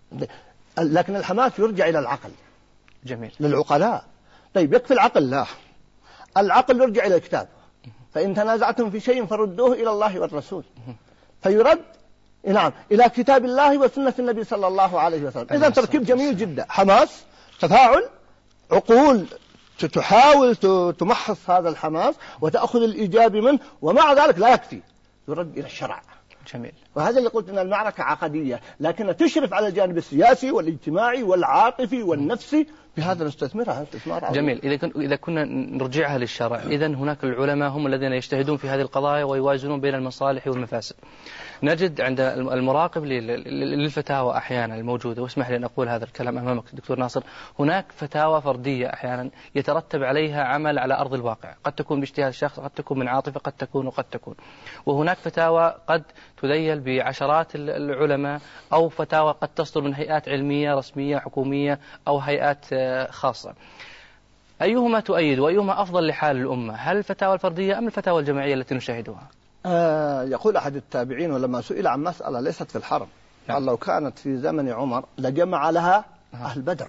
Speaker 2: لكن الحماس يرجع إلى العقل.
Speaker 1: جميل.
Speaker 2: للعقلاء. طيب، يكفي العقل؟ لا، العقل يرجع إلى الكتاب. فإن تنازعتم في شيء فردوه إلى الله والرسول. فيرد نعم إلى كتاب الله وسنة النبي صلى الله عليه وسلم. إذا تركيب جميل جدا: حماس، تفاعل، عقول تحاول تمحص هذا الحماس وتأخذ الإيجاب منه، ومع ذلك لا يكفي، يرد إلى الشرع.
Speaker 1: جميل.
Speaker 2: وهذا اللي قلت أن المعركة عقدية، لكن تشرف على الجانب السياسي والاجتماعي والعاطفي والنفسي، بهذا نستثمرها استثمار عظيم.
Speaker 1: جميل. إذا كنا نرجعها للشرع، إذا هناك العلماء هم الذين يجتهدون في هذه القضايا ويوازنون بين المصالح والمفاسد. نجد عند المراقب للفتاوى أحيانا الموجودة، واسمح لي أن أقول هذا الكلام أمامك دكتور ناصر، هناك فتاوى فردية أحيانا يترتب عليها عمل على أرض الواقع، قد تكون باجتهاد الشخص، قد تكون من عاطفة، قد تكون. وهناك فتاوى قد تذيل بعشرات العلماء، أو فتاوى قد تصدر من هيئات علمية رسمية حكومية أو هيئات خاصة. أيهما تؤيد وأيهما أفضل لحال الأمة؟ هل الفتاوى الفردية أم الفتاوى الجماعية التي نشاهدها؟
Speaker 2: يقول أحد التابعين ولما سئل عن مسألة ليست في الحرب، قال: لو كانت في زمن عمر لجمع لها أهل بدر.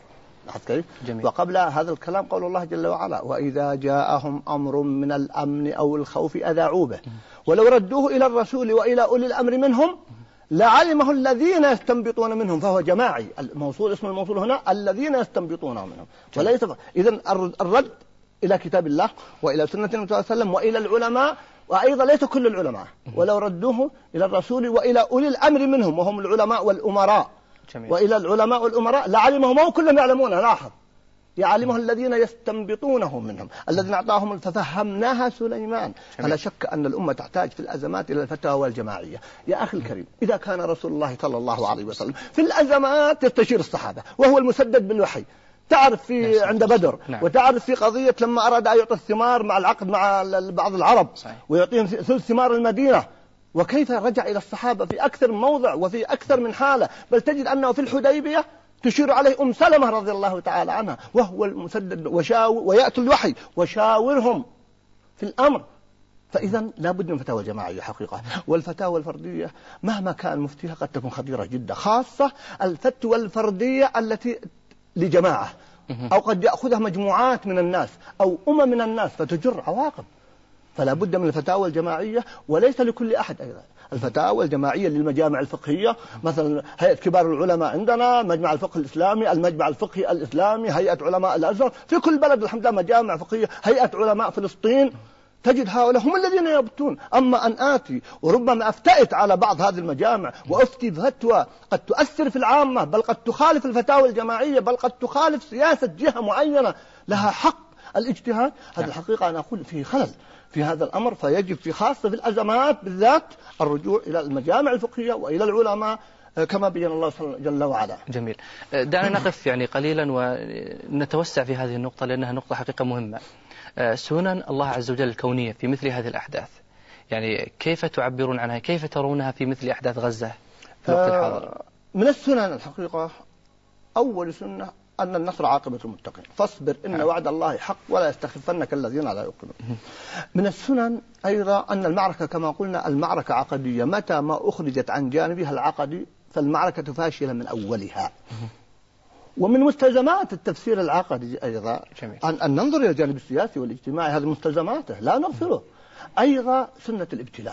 Speaker 2: وقبل هذا الكلام قول الله جل وعلا: وإذا جاءهم أمر من الأمن أو الخوف أذاعوا به ولو ردوه إلى الرسول وإلى أولي الأمر منهم لعلمه الذين يستنبطون منهم. فهو جماعي، الموصول اسم الموصول هنا الذين يستنبطون منهم. وليس إذن الرد إلى كتاب الله وإلى سنة النبي صلى الله عليه وسلم وإلى العلماء، وأيضا ليس كل العلماء، ولو ردوه إلى الرسول وإلى أولي الأمر منهم وهم العلماء والأمراء. جميل. وإلى العلماء والأمراء لعلمه، ما كلهم يعلمون، لاحظ، يعلمه الذين يستنبطونه منهم الذين أعطاهم ففهمناها سليمان. فلا شك أن الأمة تحتاج في الأزمات إلى الفتاوى الجماعية. يا أخي الكريم، إذا كان رسول الله صلى الله عليه وسلم في الأزمات يستشير الصحابة وهو المسدد بالوحي، تعرف في عند بدر، وتعرف في قضية لما أراد أن يعطي الثمار مع العقد مع بعض العرب ويعطيهم ثلث ثمار المدينة، وكيف رجع إلى الصحابة في أكثر من موضع وفي أكثر من حالة. بل تجد أنه في الحديبية تشير عليه سلمة رضي الله تعالى عنها وهو المسدد ويأتي الوحي وشاورهم في الأمر. فإذا لا بد من فتاوى جماعية حقيقة. والفتاوى الفردية مهما كان مفتيها قد تكون خطيرة جدا، خاصة الفتوى الفردية التي لجماعة، أو قد يأخذها مجموعات من الناس أو من الناس فتجر عواقب. فلا بد من الفتاوى الجماعية، وليس لكل أحد أيضا. الفتاوى الجماعية للمجامع الفقهية، مثلا هيئة كبار العلماء عندنا، مجمع الفقه الإسلامي، المجمع الفقهي الإسلامي، هيئة علماء الأزهر، في كل بلد الحمد لله مجامع فقهية، هيئة علماء فلسطين. تجد هؤلاء هم الذين يبتون. أما أن آتي وربما أفتئت على بعض هذه المجامع وأفتي فتوى قد تؤثر في العامة، بل قد تخالف الفتاوى الجماعية، بل قد تخالف سياسة جهة معينة لها حق الاجتهاد، هذه الحقيقة أنا أقول فيه خلل في هذا الأمر. فيجب في خاصة في الأزمات بالذات الرجوع إلى المجامع الفقهية وإلى العلماء كما بين الله جل وعلا.
Speaker 1: جميل. دعنا نقف قليلا ونتوسع في هذه النقطة لأنها نقطة حقيقة مهمة. سنن الله عز وجل الكونية في مثل هذه الأحداث، كيف تعبرون عنها؟ كيف ترونها في مثل أحداث غزة في الوقت الحاضر؟
Speaker 2: من السنن الحقيقة أول سنة أن النصر عاقبة المتقين، فاصبر إن وعد الله حق ولا يستخفنك الذين لا يوقنون. من السنن أيضا أن المعركة كما قلنا المعركة عقدية، متى ما أخرجت عن جانبها العقدي فالمعركة فاشلة من أولها. ومن مستلزمات التفسير العقدي أيضا
Speaker 1: جميل.
Speaker 2: أن ننظر إلى الجانب السياسي والاجتماعي، هذه مستلزماته لا نغفله. أيضا سنة الابتلاء.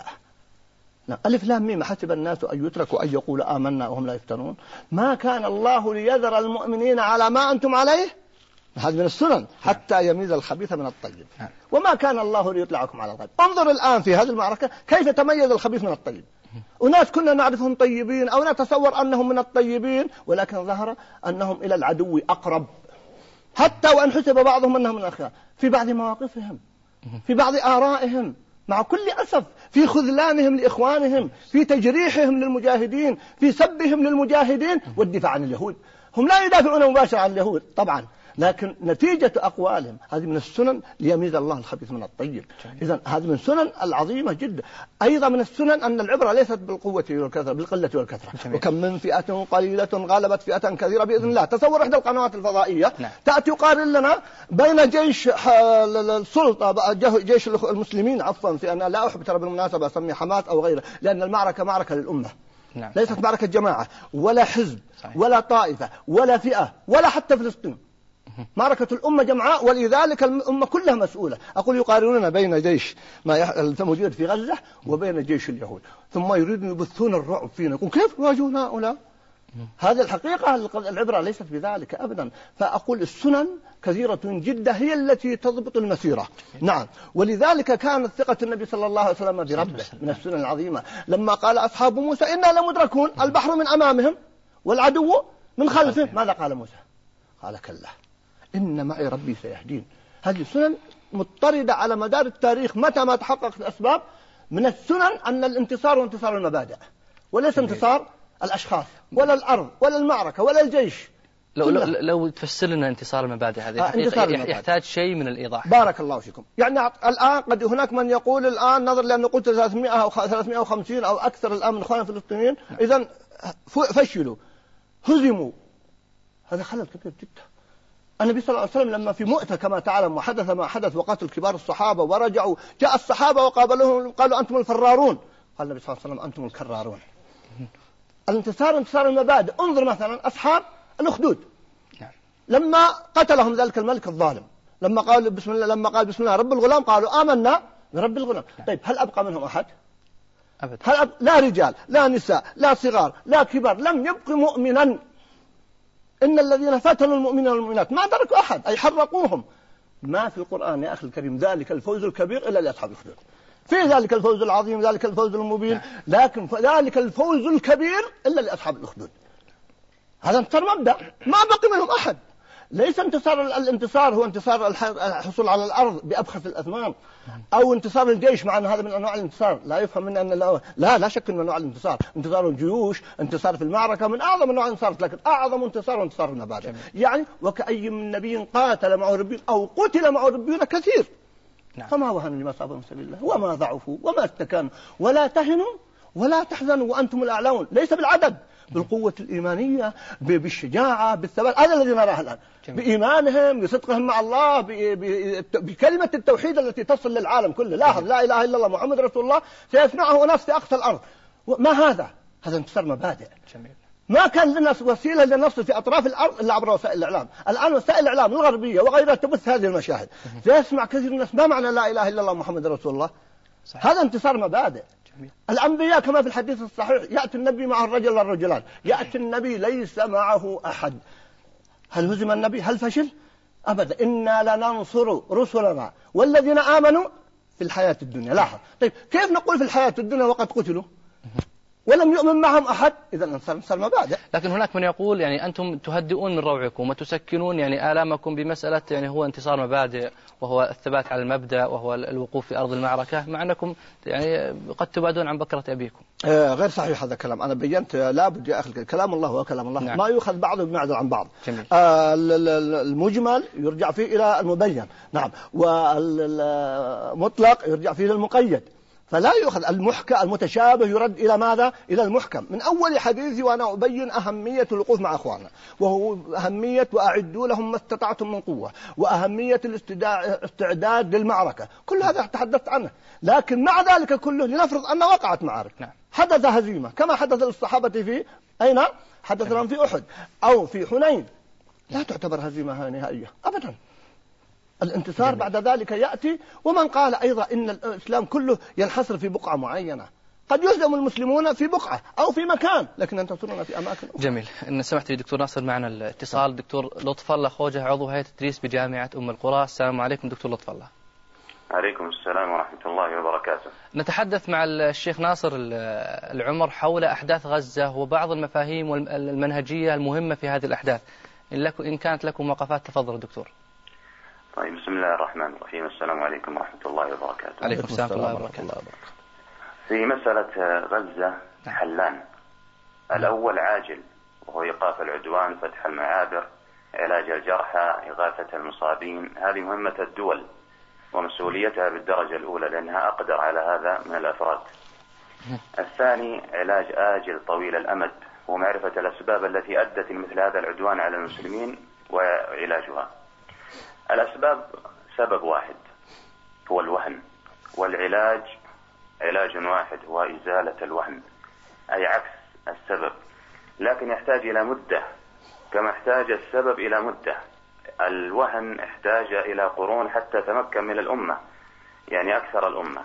Speaker 2: ألف لام ميم حسب الناس أن يتركوا أن يقولوا آمنا وهم لا يفتنون. ما كان الله ليذر المؤمنين على ما أنتم عليه، هذا من السنن، حتى يميز الخبيث من الطيب. وما كان الله ليطلعكم على الغيب. انظر الآن في هذه المعركة كيف تميز الخبيث من الطيب. أناس كنا نعرفهم طيبين أو نتصور أنهم من الطيبين، ولكن ظهر أنهم إلى العدو أقرب، حتى وأن حسب بعضهم أنهم من الأخيار في بعض مواقفهم، في بعض آرائهم، مع كل أسف في خذلانهم لإخوانهم، في تجريحهم للمجاهدين، في سبهم للمجاهدين والدفاع عن اليهود. هم لا يدافعون مباشرة عن اليهود طبعا، لكن نتيجة أقوالهم هذه من السنن ليميز الله الخبيث من الطيب. إذن هذه من السنن العظيمة جدا. أيضا من السنن أن العبرة ليست بالقوة والكثرة، بالقلة والكثرة. وكم من فئة قليلة غلبت فئة كثيرة بإذن الله. تصور إحدى القنوات الفضائية تأتي وقارن لنا بين جيش السلطة، جيش المسلمين عفوا، في أنا لا أحب ترى بالمناسبة أسمي حماس أو غيره، لأن المعركة معركة للأمة. ليست معركة جماعة ولا حزب ولا طائفة ولا فئة ولا حتى فلسطين، معركة الأمة جمعاء، ولذلك الأمة كلها مسؤولة. أقول يقارنون بين جيش الموجود في غزة وبين جيش اليهود، ثم يريدون يبثون الرعب فينا، يقول كيف يواجهون هؤلاء؟ هذه الحقيقة العبرة ليست بذلك أبدا. فأقول السنن كثيرة جدا هي التي تضبط المسيرة. نعم، ولذلك كانت ثقة النبي صلى الله عليه وسلم بربه من السنن العظيمة، لما قال أصحاب موسى إنا لمدركون، البحر من أمامهم والعدو من خلفهم. ماذا قال موسى؟ قال كلا إن معي ربي سيهدين. هذه السنن مضطردة على مدار التاريخ، متى ما تحققت الأسباب. من السنن أن الانتصار هو انتصار المبادئ، وليس انتصار الأشخاص ولا الأرض ولا المعركة ولا الجيش.
Speaker 1: لو تفسر لنا انتصار المبادئ هذه يحتاج شيء من الإيضاح.
Speaker 2: بارك الله فيكم. يعني الآن قد هناك من يقول الآن نظر لأن قلت 300 أو 350 أو أكثر الآن من إخوان الفلسطينيين إذن فشلوا، هزموا. هذا خلل كبير جدا. النبي صلى الله عليه وسلم لما في مؤتة كما تعلم وحدث ما حدث وقاتل كبار الصحابة ورجعوا، جاء الصحابة وقابلوهم قالوا أنتم الفرارون، قال النبي صلى الله عليه وسلم أنتم الكرارون. الانتصار انتصار المبادئ. انظر مثلا أصحاب الأخدود لما قتلهم ذلك الملك الظالم، لما قال بسم الله رب الغلام قالوا آمنا برب الغلام. طيب هل أبقى منهم أحد؟ أبدا. لا رجال لا نساء لا صغار لا كبار، لم يبق مؤمنا. إن الذين فتنوا المؤمنين والمؤمنات ما تركوا أحد، أي حرقوهم. ما في القرآن يا أخي الكريم ذلك الفوز الكبير إلا لأصحاب الأخدود. في ذلك الفوز العظيم، ذلك الفوز المبين، لكن ذلك الفوز الكبير إلا لأصحاب الأخدود. هذا انتصار مبدأ، ما بقي منهم أحد. ليس الانتصار هو انتصار الحصول على الأرض بأبخس الأثمان، أو انتصار الجيش، مع أن هذا من أنواع الانتصار. لا يفهم من أن لا شك من أنواع الانتصار، انتصار الجيوش، انتصار في المعركة من أعظم أنواع الانتصار، لكن أعظم انتصار انتصار المبادئ. يعني وكأي من نبي قاتل معه ربيون أو قتل معه ربيون كثير، فما وهنوا لما أصابهم سبيل الله وما ضعفوا وما استكانوا ولا تهنوا ولا تحزنوا وأنتم الأعلون. ليس بالعدد، بالقوة الإيمانية، بالشجاعة، بالثبات. هذا الذي نراه الآن، بإيمانهم، بصدقهم مع الله، بكلمة التوحيد التي تصل للعالم كله. لاحظ، لا إله إلا الله محمد رسول الله سيسمعه ناس في أقصى الأرض. ما هذا انتصار مبادئ. ما كان لنا وسيلة لنصل في أطراف الأرض إلا عبر وسائل الإعلام. الآن وسائل الإعلام الغربية وغيرها تبث هذه المشاهد، سيسمع كثير من الناس ما معنى لا إله إلا الله محمد رسول الله. صحيح. هذا انتصار مبادئ. الأنبياء كما في الحديث الصحيح يأتي النبي مع الرجل والرجلان، يأتي النبي ليس معه أحد. هل هزم النبي؟ هل فشل؟ أبدا. إنا لننصر رسلنا والذين آمنوا في الحياة الدنيا. لاحظ، طيب كيف نقول في الحياة الدنيا وقد قتلوا ولم يؤمن معهم أحد؟ إذا انتصار مبادئ.
Speaker 1: لكن هناك من يقول يعني أنتم تهدئون من روعكم وتسكنون يعني آلامكم بمسألة يعني هو انتصار مبادئ وهو الثبات على المبدأ وهو الوقوف في أرض المعركة، مع أنكم يعني قد تبادون عن بكرة أبيكم.
Speaker 2: غير صحيح هذا الكلام. أنا بينت لابد يا أخي كلام الله هو كلام الله. نعم. ما يؤخذ بعضه بمعدل عن بعض. المجمل يرجع فيه إلى المبين، نعم، والمطلق يرجع فيه إلى المقيد. فلا يؤخذ المتشابه يرد إلى ماذا؟ إلى المحكم. من أول حديثي وأنا أبين أهمية الوقوف مع أخواننا، وهو أهمية وأعدوا لهم ما استطعتم من قوة، وأهمية الاستعداد للمعركة. كل هذا تحدثت عنه. لكن مع ذلك كله لنفرض أن وقعت معارك، حدث هزيمة كما حدث للصحابة في أين؟ حدث لهم في أحد أو في حنين لا تعتبر هزيمة نهائية أبدا. الانتصار بعد ذلك يأتي. ومن قال أيضا إن الإسلام كله ينحصر في بقعة معينة، قد يهزم المسلمون في بقعة أو في مكان، لكن ينتصرون في أماكن أخرى.
Speaker 1: جميل. إن سمحت لي دكتور ناصر معنا الاتصال. دكتور لطف الله خوجة عضو هيئة التدريس بجامعة أم القرى. السلام عليكم دكتور لطف الله.
Speaker 4: عليكم السلام ورحمة الله وبركاته.
Speaker 1: نتحدث مع الشيخ ناصر العمر حول أحداث غزة وبعض المفاهيم والمنهجية المهمة في هذه الأحداث. إن كانت لكم وقفات تفضل دكتور.
Speaker 4: طيب، بسم الله الرحمن الرحيم. السلام عليكم ورحمة الله وبركاته.
Speaker 1: عليكم السلام ورحمة الله وبركاته.
Speaker 4: في مسألة غزة حلان. الأول عاجل، وهو إيقاف العدوان، فتح المعابر، علاج الجرحى، إغاثة المصابين. هذه مهمة الدول ومسؤوليتها بالدرجة الأولى، لأنها أقدر على هذا من الأفراد. الثاني علاج آجل طويل الأمد، ومعرفة الأسباب التي أدت مثل هذا العدوان على المسلمين وعلاجها. الأسباب سبب واحد هو الوهن، والعلاج علاج واحد هو إزالة الوهن، أي عكس السبب، لكن يحتاج إلى مدة كما احتاج السبب إلى مدة. الوهن احتاج إلى قرون حتى تمكن من الأمة، يعني أكثر الأمة.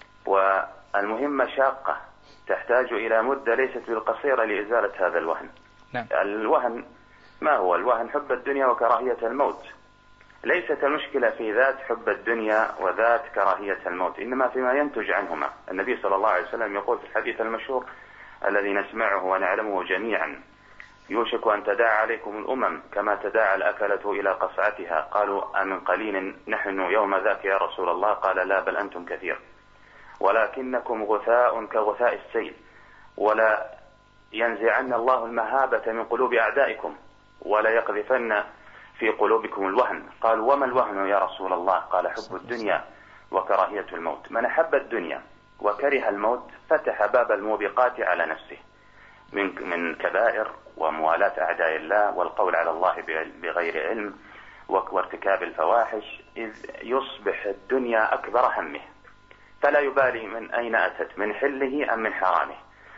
Speaker 4: والمهمة شاقة تحتاج إلى مدة ليست بالقصيرة لإزالة هذا الوهن.
Speaker 1: نعم.
Speaker 4: الوهن ما هو الوهن؟ حب الدنيا وكراهية الموت. ليست المشكلة في ذات حب الدنيا وذات كراهية الموت، إنما فيما ينتج عنهما. النبي صلى الله عليه وسلم يقول في الحديث المشهور الذي نسمعه ونعلمه جميعا: يوشك أن تداعى عليكم الأمم كما تداعى الأكلة إلى قصعتها. قالوا: أمن قليل نحن يوم ذاك يا رسول الله؟ قال: لا، بل أنتم كثير، ولكنكم غثاء كغثاء السيل، ولا ينزعن الله المهابة من قلوب أعدائكم، ولا يقذفن في قلوبكم الوهن. قال: وما الوهن يا رسول الله؟ قال: حب الدنيا وكراهية الموت. من أحب الدنيا وكره الموت فتح باب الموبقات على نفسه من كبائر وموالاة أعداء الله والقول على الله بغير علم وارتكاب الفواحش، إذ يصبح الدنيا أكبر همه، فلا يبالي من أين أتت، من حله أم من حرامه.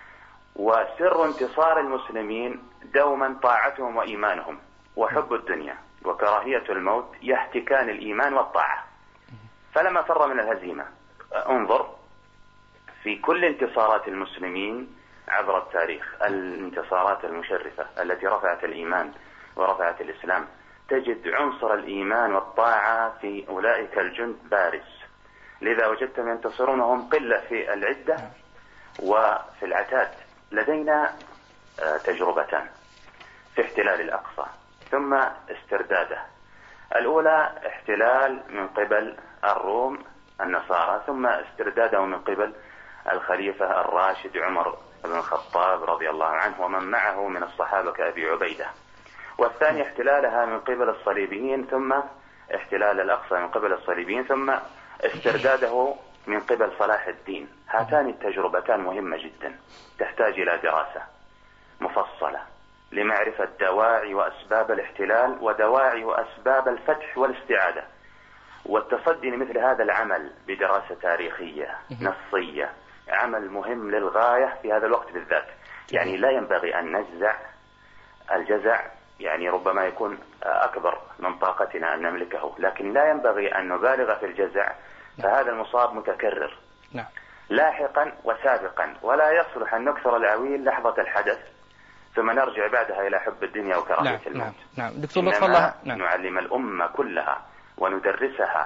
Speaker 4: وسر انتصار المسلمين دوما طاعتهم وإيمانهم، وحب الدنيا وكراهية الموت يحتكان الإيمان والطاعة، فلما فر من الهزيمة. انظر في كل انتصارات المسلمين عبر التاريخ، الانتصارات المشرفة التي رفعت الإيمان ورفعت الإسلام، تجد عنصر الإيمان والطاعة في أولئك الجند بارز. لذا وجدتم ينتصرونهم قلة في العدة وفي العتاد. لدينا تجربتان في احتلال الأقصى ثم استرداده. الأولى احتلال من قبل الروم النصارى، ثم استرداده من قبل الخليفة الراشد عمر بن الخطاب رضي الله عنه ومن معه من الصحابة كأبي عبيدة. والثاني احتلالها من قبل الصليبيين، ثم احتلال الأقصى من قبل الصليبيين، ثم استرداده من قبل صلاح الدين. هاتان التجربتان مهمة جدا، تحتاج إلى دراسة مفصلة لمعرفة دواعي وأسباب الاحتلال ودواعي وأسباب الفتح والاستعادة، والتصدي لمثل هذا العمل بدراسة تاريخية نصية عمل مهم للغاية في هذا الوقت بالذات. يعني لا ينبغي أن نجزع. الجزع يعني ربما يكون أكبر من طاقتنا أن نملكه، لكن لا ينبغي أن نبالغ في الجزع، فهذا المصاب متكرر لاحقا وسابقا، ولا يصلح أن نكثر العويل لحظة الحدث ثم نرجع بعدها إلى حب الدنيا وكراهية الموت.
Speaker 1: نعم. دكتور لطف الله،
Speaker 4: نعلم الأمة كلها وندرسها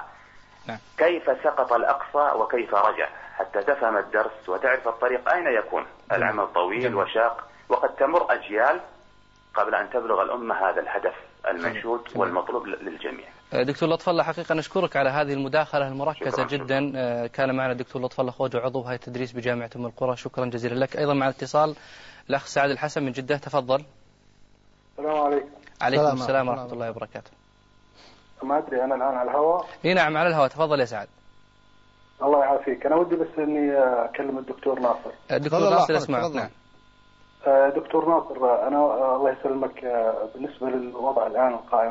Speaker 4: كيف سقط الأقصى وكيف رجع، حتى تفهم الدرس وتعرف الطريق أين يكون. العمل طويل وشاق، وقد تمر أجيال قبل أن تبلغ الأمة هذا الهدف المنشود والمطلوب للجميع.
Speaker 1: دكتور لطف الله، حقيقة نشكرك على هذه المداخلة المركزة جدا. كان معنا الدكتور لطف الله خوجة عضو هيئة التدريس بجامعة أم القرى. شكرا جزيلا لك. أيضا مع الاتصال الأخ سعد الحسن من جدة، تفضل.
Speaker 5: السلام عليكم.
Speaker 1: عليكم السلام ورحمة الله وبركاته.
Speaker 5: ما أدري أنا الآن على الهواء؟
Speaker 1: نعم على الهواء، تفضل يا سعد.
Speaker 5: الله يعافيك. أنا ودي بس إني أكلم الدكتور ناصر.
Speaker 1: الدكتور ناصر اسمعك. نعم.
Speaker 5: دكتور ناصر، أنا الله يسلمك، بالنسبة للوضع الآن القائم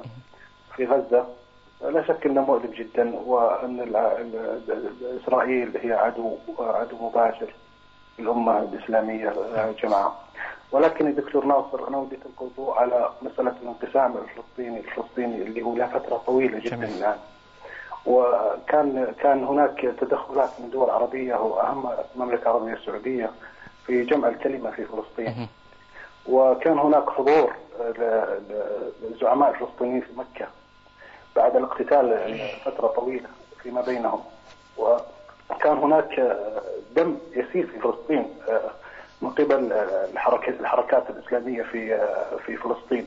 Speaker 5: في غزة، لا شك أنه مؤلم جدا، وأن إسرائيل هي عدو مباشر للأمة الإسلامية جماعة. ولكن الدكتور ناصر أنا وديت الضوء على مسألة الانقسام الفلسطيني اللي هو له فترة طويلة جدا الآن، وكان هناك تدخلات من دول عربية وأهم المملكة العربية السعودية في جمع الكلمة في فلسطين، وكان هناك حضور الزعماء الفلسطينيين في مكة بعد الاقتتال فترة طويلة فيما بينهم، وكان هناك دم يسيل في فلسطين من قبل الحركات الإسلامية في فلسطين،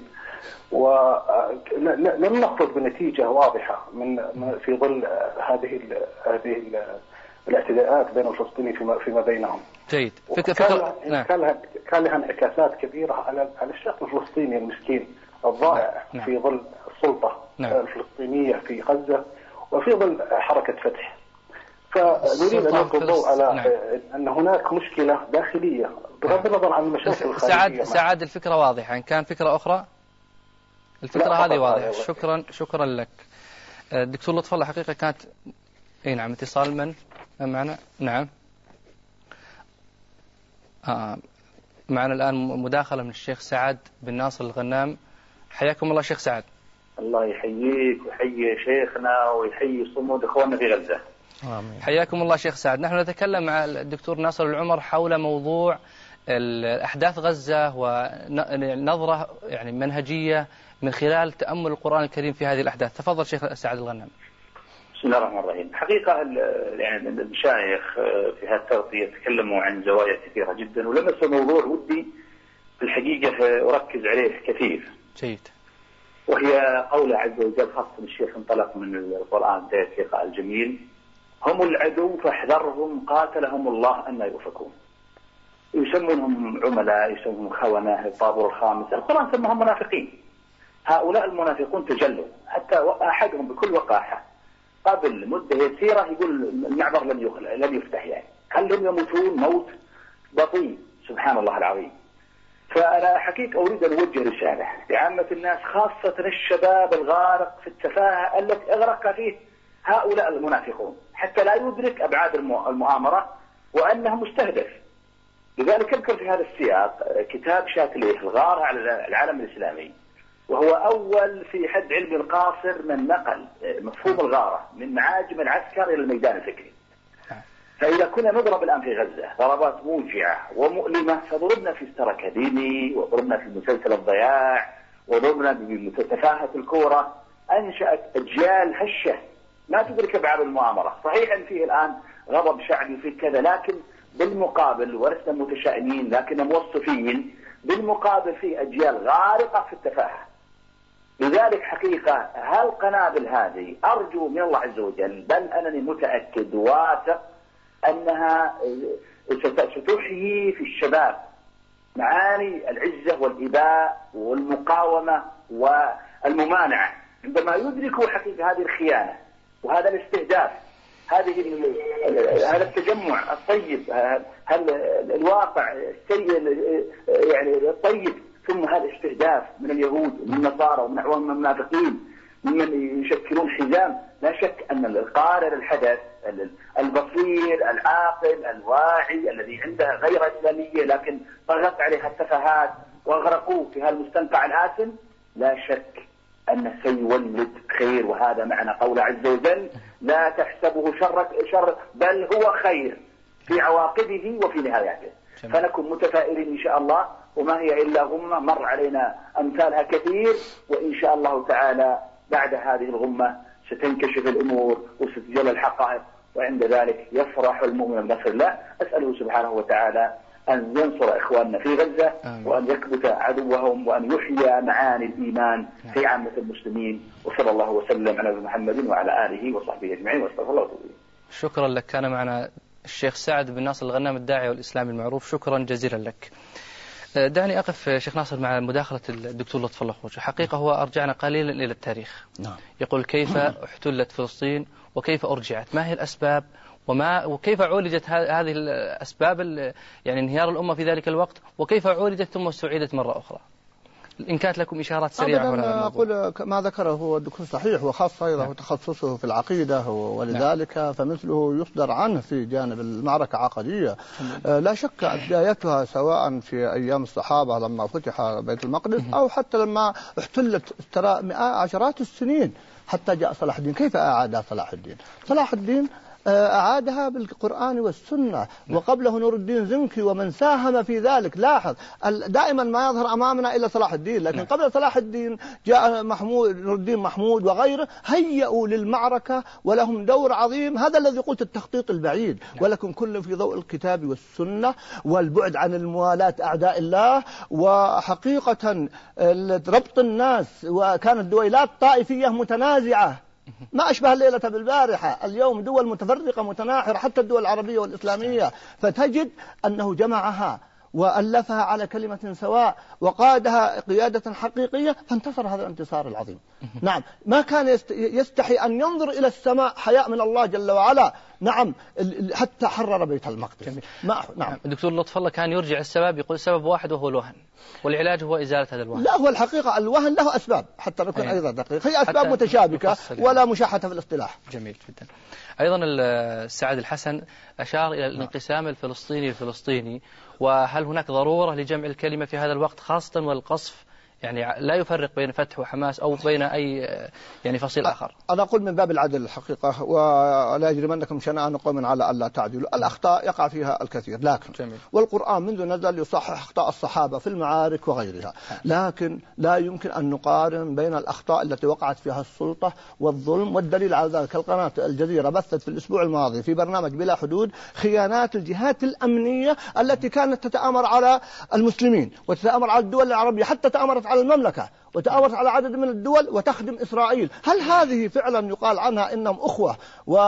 Speaker 5: ولم نخرج بنتيجة واضحة في ظل هذه الاعتداءات بين الفلسطينيين فيما بينهم.
Speaker 1: جيد.
Speaker 5: كان لها انعكاسات كبيرة على الشعب الفلسطيني المسكين الضائع في ظل السلطة الفلسطينية في غزة وفي ظل حركة فتح. فنريد أن نلقي الضوء على أن هناك مشكلة داخلية بغض النظر عن المشاكل الخارجية.
Speaker 1: سعد الفكرة واضحة، إن كان فكرة أخرى الفكرة هذه واضحة. شكرا لك دكتور لطف الله. حقيقة كانت نعم اتصال من معنا؟ نعم معنا الآن مداخلة من الشيخ سعد بن ناصر الغنام. حياكم الله شيخ سعد.
Speaker 6: الله يحييك ويحيي شيخنا ويحيي صمود إخواننا في غزة.
Speaker 1: آمين. حياكم الله شيخ سعد. نحن نتكلم مع الدكتور ناصر العمر حول موضوع الأحداث غزة ونظرة يعني منهجية من خلال تأمل القرآن الكريم في هذه الأحداث. تفضل شيخ سعد الغنام.
Speaker 6: بسم الله الرحمن الرحيم. حقيقة يعني المشايخ في هذه التغطية تكلموا عن زوايا كثيرة جدا، ولمسوا موضوع ودي في الحقيقة أركز عليه كثير.
Speaker 1: جيد.
Speaker 6: وهي قوله عز وجل، خاصة الشيخ انطلق من القرآن في لقاء الجميل: هم العدو فاحذرهم قاتلهم الله أن يؤفكون. يسمونهم عملاء، يسمونهم خونة، الطابور الخامس. القرآن سمهم منافقين. هؤلاء المنافقون تجلوا، حتى أحدهم بكل وقاحة قبل مدة يسيرة يقول المعبر لن يفتح، يعني خلهم يموتون موت بطيء. سبحان الله العظيم. فأنا حقيقة أريد أن أوجه رسالة لعامة الناس، خاصة الشباب الغارق في التفاهة التي أغرق فيه هؤلاء المنافقون، حتى لا يدرك أبعاد المؤامرة وأنه مستهدف. لذلك أذكر في هذا السياق كتاب شاتليه الغارة على العالم الإسلامي، وهو أول في حد علم القاصر من نقل مفهوم الغارة من معاجم العسكر إلى الميدان الفكري. فإذا كنا نضرب الآن في غزة ضربات موجعة ومؤلمة، فضربنا في ستار أكاديمي، وضربنا في مسلسل الضياع، وضربنا بتفاهة الكورة، أنشأت أجيال هشة ما تدرك أبعاد المؤامرة. صحيح أن فيه الآن غضب شعبي في كذا، لكن بالمقابل ولسنا متشائمين لكن موصفين، بالمقابل في أجيال غارقة في التفاهة. لذلك حقيقة هالقنابل هذه أرجو من الله عز وجل، بل أنني متأكد واثق أنها ستحيي في الشباب معاني العزة والإباء والمقاومة والممانعة، عندما يدركوا حقيقة هذه الخيانة وهذا الاستهداف، هذا التجمع الطيب، الواقع السيء يعني الطيب، ثم هذا الاستهداف من اليهود ومن النصارى ومن أعوان المنافقين ممن يشكلون حزام. لا شك أن القارئ الحدث البصير العاقل الواعي الذي عنده غير إسلامية لكن طغت عليها التفاهات وأغرقوه في هذا المستنقع الآثم، لا شك أنه سيولد خير. وهذا معنى قول عز وجل: لا تحسبه شر بل هو خير في عواقبه وفي نهايته. فنكون متفائلين إن شاء الله، وما هي إلا غمة مر علينا أمثالها كثير، وإن شاء الله تعالى بعد هذه الغمة ستنكشف الأمور وستجلى الحقائق، وعند ذلك يفرح المؤمن بنصر الله. أسأله سبحانه وتعالى أن ينصر إخواننا في غزة، وأن يكبت عدوهم، وأن يحيي معاني الإيمان في عامة المسلمين. وصلى الله وسلم على محمد وعلى آله وصحبه أجمعين، واستغفر الله وتوب إليه.
Speaker 1: شكرا لك. كان معنا الشيخ سعد بن ناصر الغنام الداعية والإسلامي المعروف. شكرا جزيلا لك. دعني أقف شيخ ناصر مع مداخلة الدكتور لطف الله خوجة. حقيقة هو أرجعنا قليلا إلى التاريخ. يقول كيف احتلت فلسطين وكيف أرجعت، ما هي الأسباب وكيف عولجت هذه الأسباب، يعني انهيار الأمة في ذلك الوقت، وكيف عولجت ثم استعيدت مرة أخرى. إن كانت لكم إشارات سريعة
Speaker 2: أبدا أقول ما ذكره هو الدكتور صحيح، وخاصة أيضا تخصصه في العقيدة، ولذلك فمثله يصدر عنه في جانب المعركة عقدية. لا شك بدايتها سواء في أيام الصحابة لما فتح بيت المقدس، أو حتى لما احتلت عشرات السنين حتى جاء صلاح الدين. كيف أعاد صلاح الدين؟ صلاح الدين أعادها بالقرآن والسنة، وقبله نور الدين زنكي ومن ساهم في ذلك. لاحظ دائما ما يظهر أمامنا إلا صلاح الدين، لكن قبل صلاح الدين جاء نور الدين محمود وغيره، هيئوا للمعركة ولهم دور عظيم. هذا الذي قلت التخطيط البعيد، ولكن كل في ضوء الكتاب والسنة والبعد عن الموالاة أعداء الله، وحقيقة ربط الناس. وكانت دويلات طائفية متنازعة ما أشبه الليلة بالبارحة. اليوم دول متفرقة متناحرة، حتى الدول العربية والإسلامية، فتجد أنه جمعها وألفها على كلمة سواء وقادها قيادة حقيقية، فانتصر هذا الانتصار العظيم. نعم، ما كان يستحي أن ينظر إلى السماء حياء من الله جل وعلا. نعم، حتى حرر بيت المقدس.
Speaker 1: نعم. دكتور لطف الله كان يرجع السبب، يقول سبب واحد وهو الوهن، والعلاج هو إزالة هذا الوهن.
Speaker 2: لا، هو الحقيقة الوهن له أسباب، حتى نكون أيضا دقيق، هي أسباب متشابكة ولا مشاحة في الاصطلاح.
Speaker 1: جميل جدا. أيضا السعد الحسن أشار إلى الانقسام الفلسطيني، وهل هناك ضرورة لجمع الكلمة في هذا الوقت، خاصة والقصف يعني لا يفرق بين فتح وحماس أو بين أي يعني فصيل آخر؟
Speaker 2: أنا أقول من باب العدل الحقيقة، ولا يجرمنكم شنآن قوم على ألا تعدلوا. الأخطاء يقع فيها الكثير، لكن والقرآن منذ نزل يصحح أخطاء الصحابة في المعارك وغيرها، لكن لا يمكن أن نقارن بين الأخطاء التي وقعت فيها السلطة والظلم. والدليل على ذلك القناة الجزيرة بثت في الأسبوع الماضي في برنامج بلا حدود خيانات الجهات الأمنية التي كانت تتآمر على المسلمين وتتآمر على الدول العربية، حتى تآمرت على المملكة وتآمرت على عدد من الدول وتخدم إسرائيل. هل هذه فعلا يقال عنها إنهم أخوة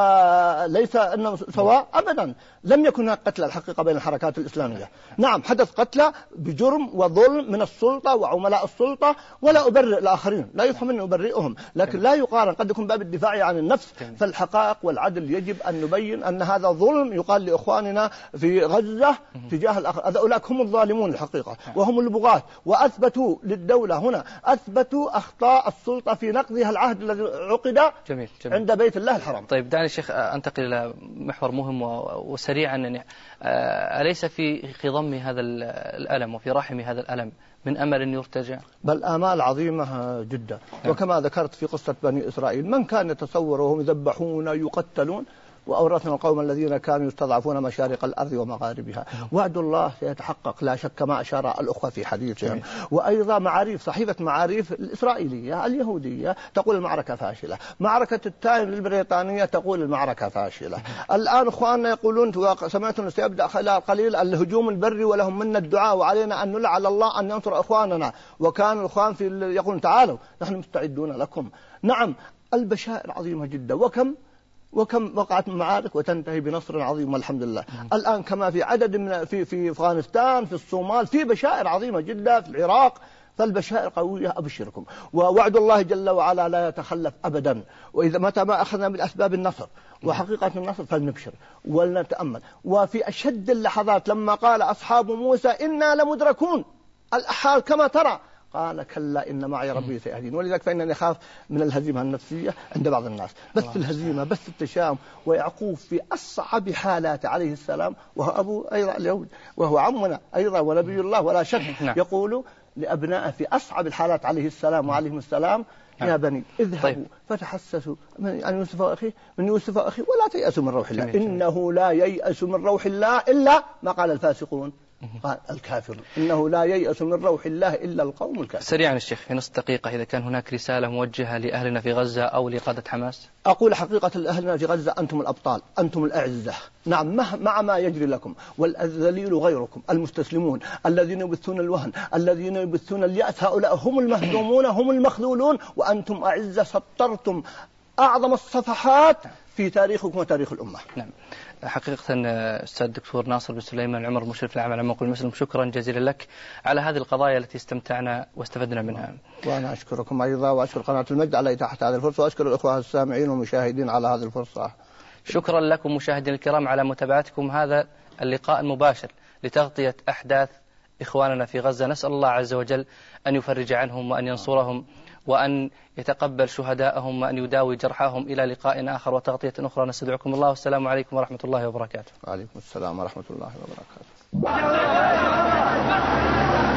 Speaker 2: وليس أنهم سواء؟ أبدا، لم يكن هناك قتلى الحقيقة بين الحركات الإسلامية. نعم، حدث قتلى بجرم وظلم من السلطة وعملاء السلطة، ولا أبرئ الآخرين، لا يفهم أن أبرئهم، لكن لا يقارن. قد يكون باب الدفاع عن النفس، فالحقائق والعدل يجب أن نبين أن هذا ظلم يقال لإخواننا في غزة تجاه الآخر. أولئك هم الظالمون الحقيقة، وهم البغاة، وأثبتوا للدولة هنا، أثبتوا أخطاء السلطة في نقضها العهد الذي عقد عند بيت الله الحرام.
Speaker 1: طيب دعني شيخ أنتقل إلى محور مهم وسريعا. يعني أليس في خضم هذا الألم وفي رحم هذا الألم من أمل يرتجى؟
Speaker 2: بل آمال عظيمة جدا. وكما ذكرت في قصة بني إسرائيل، من كان يتصور وهم يذبحون يقتلون، وأورثنا القوم الذين كانوا يستضعفون مشارق الأرض ومغاربها. وعد الله سيتحقق لا شك، ما أشار الأخوة في حديثهم. وأيضا معاريف، صحيفة معاريف الإسرائيلية اليهودية تقول المعركة فاشلة، معركة التايم البريطانية تقول المعركة فاشلة. الآن أخواننا يقولون، سمعتم سيبدأ خلال قليل الهجوم البري ولهم منا الدعاء، وعلينا أن نلعن الله أن ينصر أخواننا. وكان الأخوان يقولون تعالوا نحن مستعدون لكم. نعم، البشائر عظيمة جدا، وكم وقعت معارك وتنتهي بنصر عظيم والحمد لله. الآن كما في عدد من في أفغانستان، في الصومال، في بشائر عظيمة جدا، في العراق، فالبشائر قوية. أبشركم، ووعد الله جل وعلا لا يتخلف أبدا. وإذا متى ما أخذنا بالأسباب النصر وحقيقة النصر فلنبشر ولنتأمل. وفي أشد اللحظات لما قال أصحاب موسى إنا لمدركون، الأحال كما ترى، قال كلا إن معي ربي سيهدين. ولذلك فإنني أخاف من الهزيمة النفسية عند بعض الناس، بس الهزيمة، بس التشاؤم. ويعقوب في أصعب حالات عليه السلام، وهو أبو أيضا اليهود وهو عمنا أيضا ونبي الله ولا شك، يقول لأبنائه في أصعب الحالات عليه السلام وعليهم السلام: يا بني اذهبوا فتحسسوا من يوسف وأخيه ولا تيأسوا من روح الله إنه لا ييأس من روح الله إلا ما قال الفاسقون، قال الكافر، إنه لا ييأس من روح الله إلا القوم الكافر.
Speaker 1: سريعا الشيخ في نص دقيقة، إذا كان هناك رسالة موجهة لأهلنا في غزة أو لقادة حماس؟
Speaker 2: أقول حقيقة لأهلنا في غزة: أنتم الأبطال، أنتم الأعزة. نعم، مع ما يجري لكم، والذليل غيركم المستسلمون الذين يبثون الوهن، الذين يبثون اليأس، هؤلاء هم المهزومون، هم المخذولون، وأنتم أعزة سطرتم أعظم الصفحات في تاريخكم وتاريخ الأمة.
Speaker 1: نعم، حقيقة أستاذ الدكتور ناصر بن سليمان العمر، مشرف العام على موقع المسلم، شكرا جزيلا لك على هذه القضايا التي استمتعنا واستفدنا منها.
Speaker 2: وأنا أشكركم أيضا، وأشكر قناة المجد على إتاحة هذه الفرصة، وأشكر الأخوة السامعين والمشاهدين على هذه الفرصة.
Speaker 1: شكرا لكم مشاهدينا الكرام على متابعتكم هذا اللقاء المباشر لتغطية أحداث إخواننا في غزة. نسأل الله عز وجل أن يفرج عنهم وأن ينصرهم وأن يتقبل شهداءهم وأن يداوي جرحاهم. إلى لقاء آخر وتغطية أخرى، نستودعكم الله والسلام عليكم ورحمة الله وبركاته.
Speaker 2: وعليكم السلام ورحمة الله وبركاته.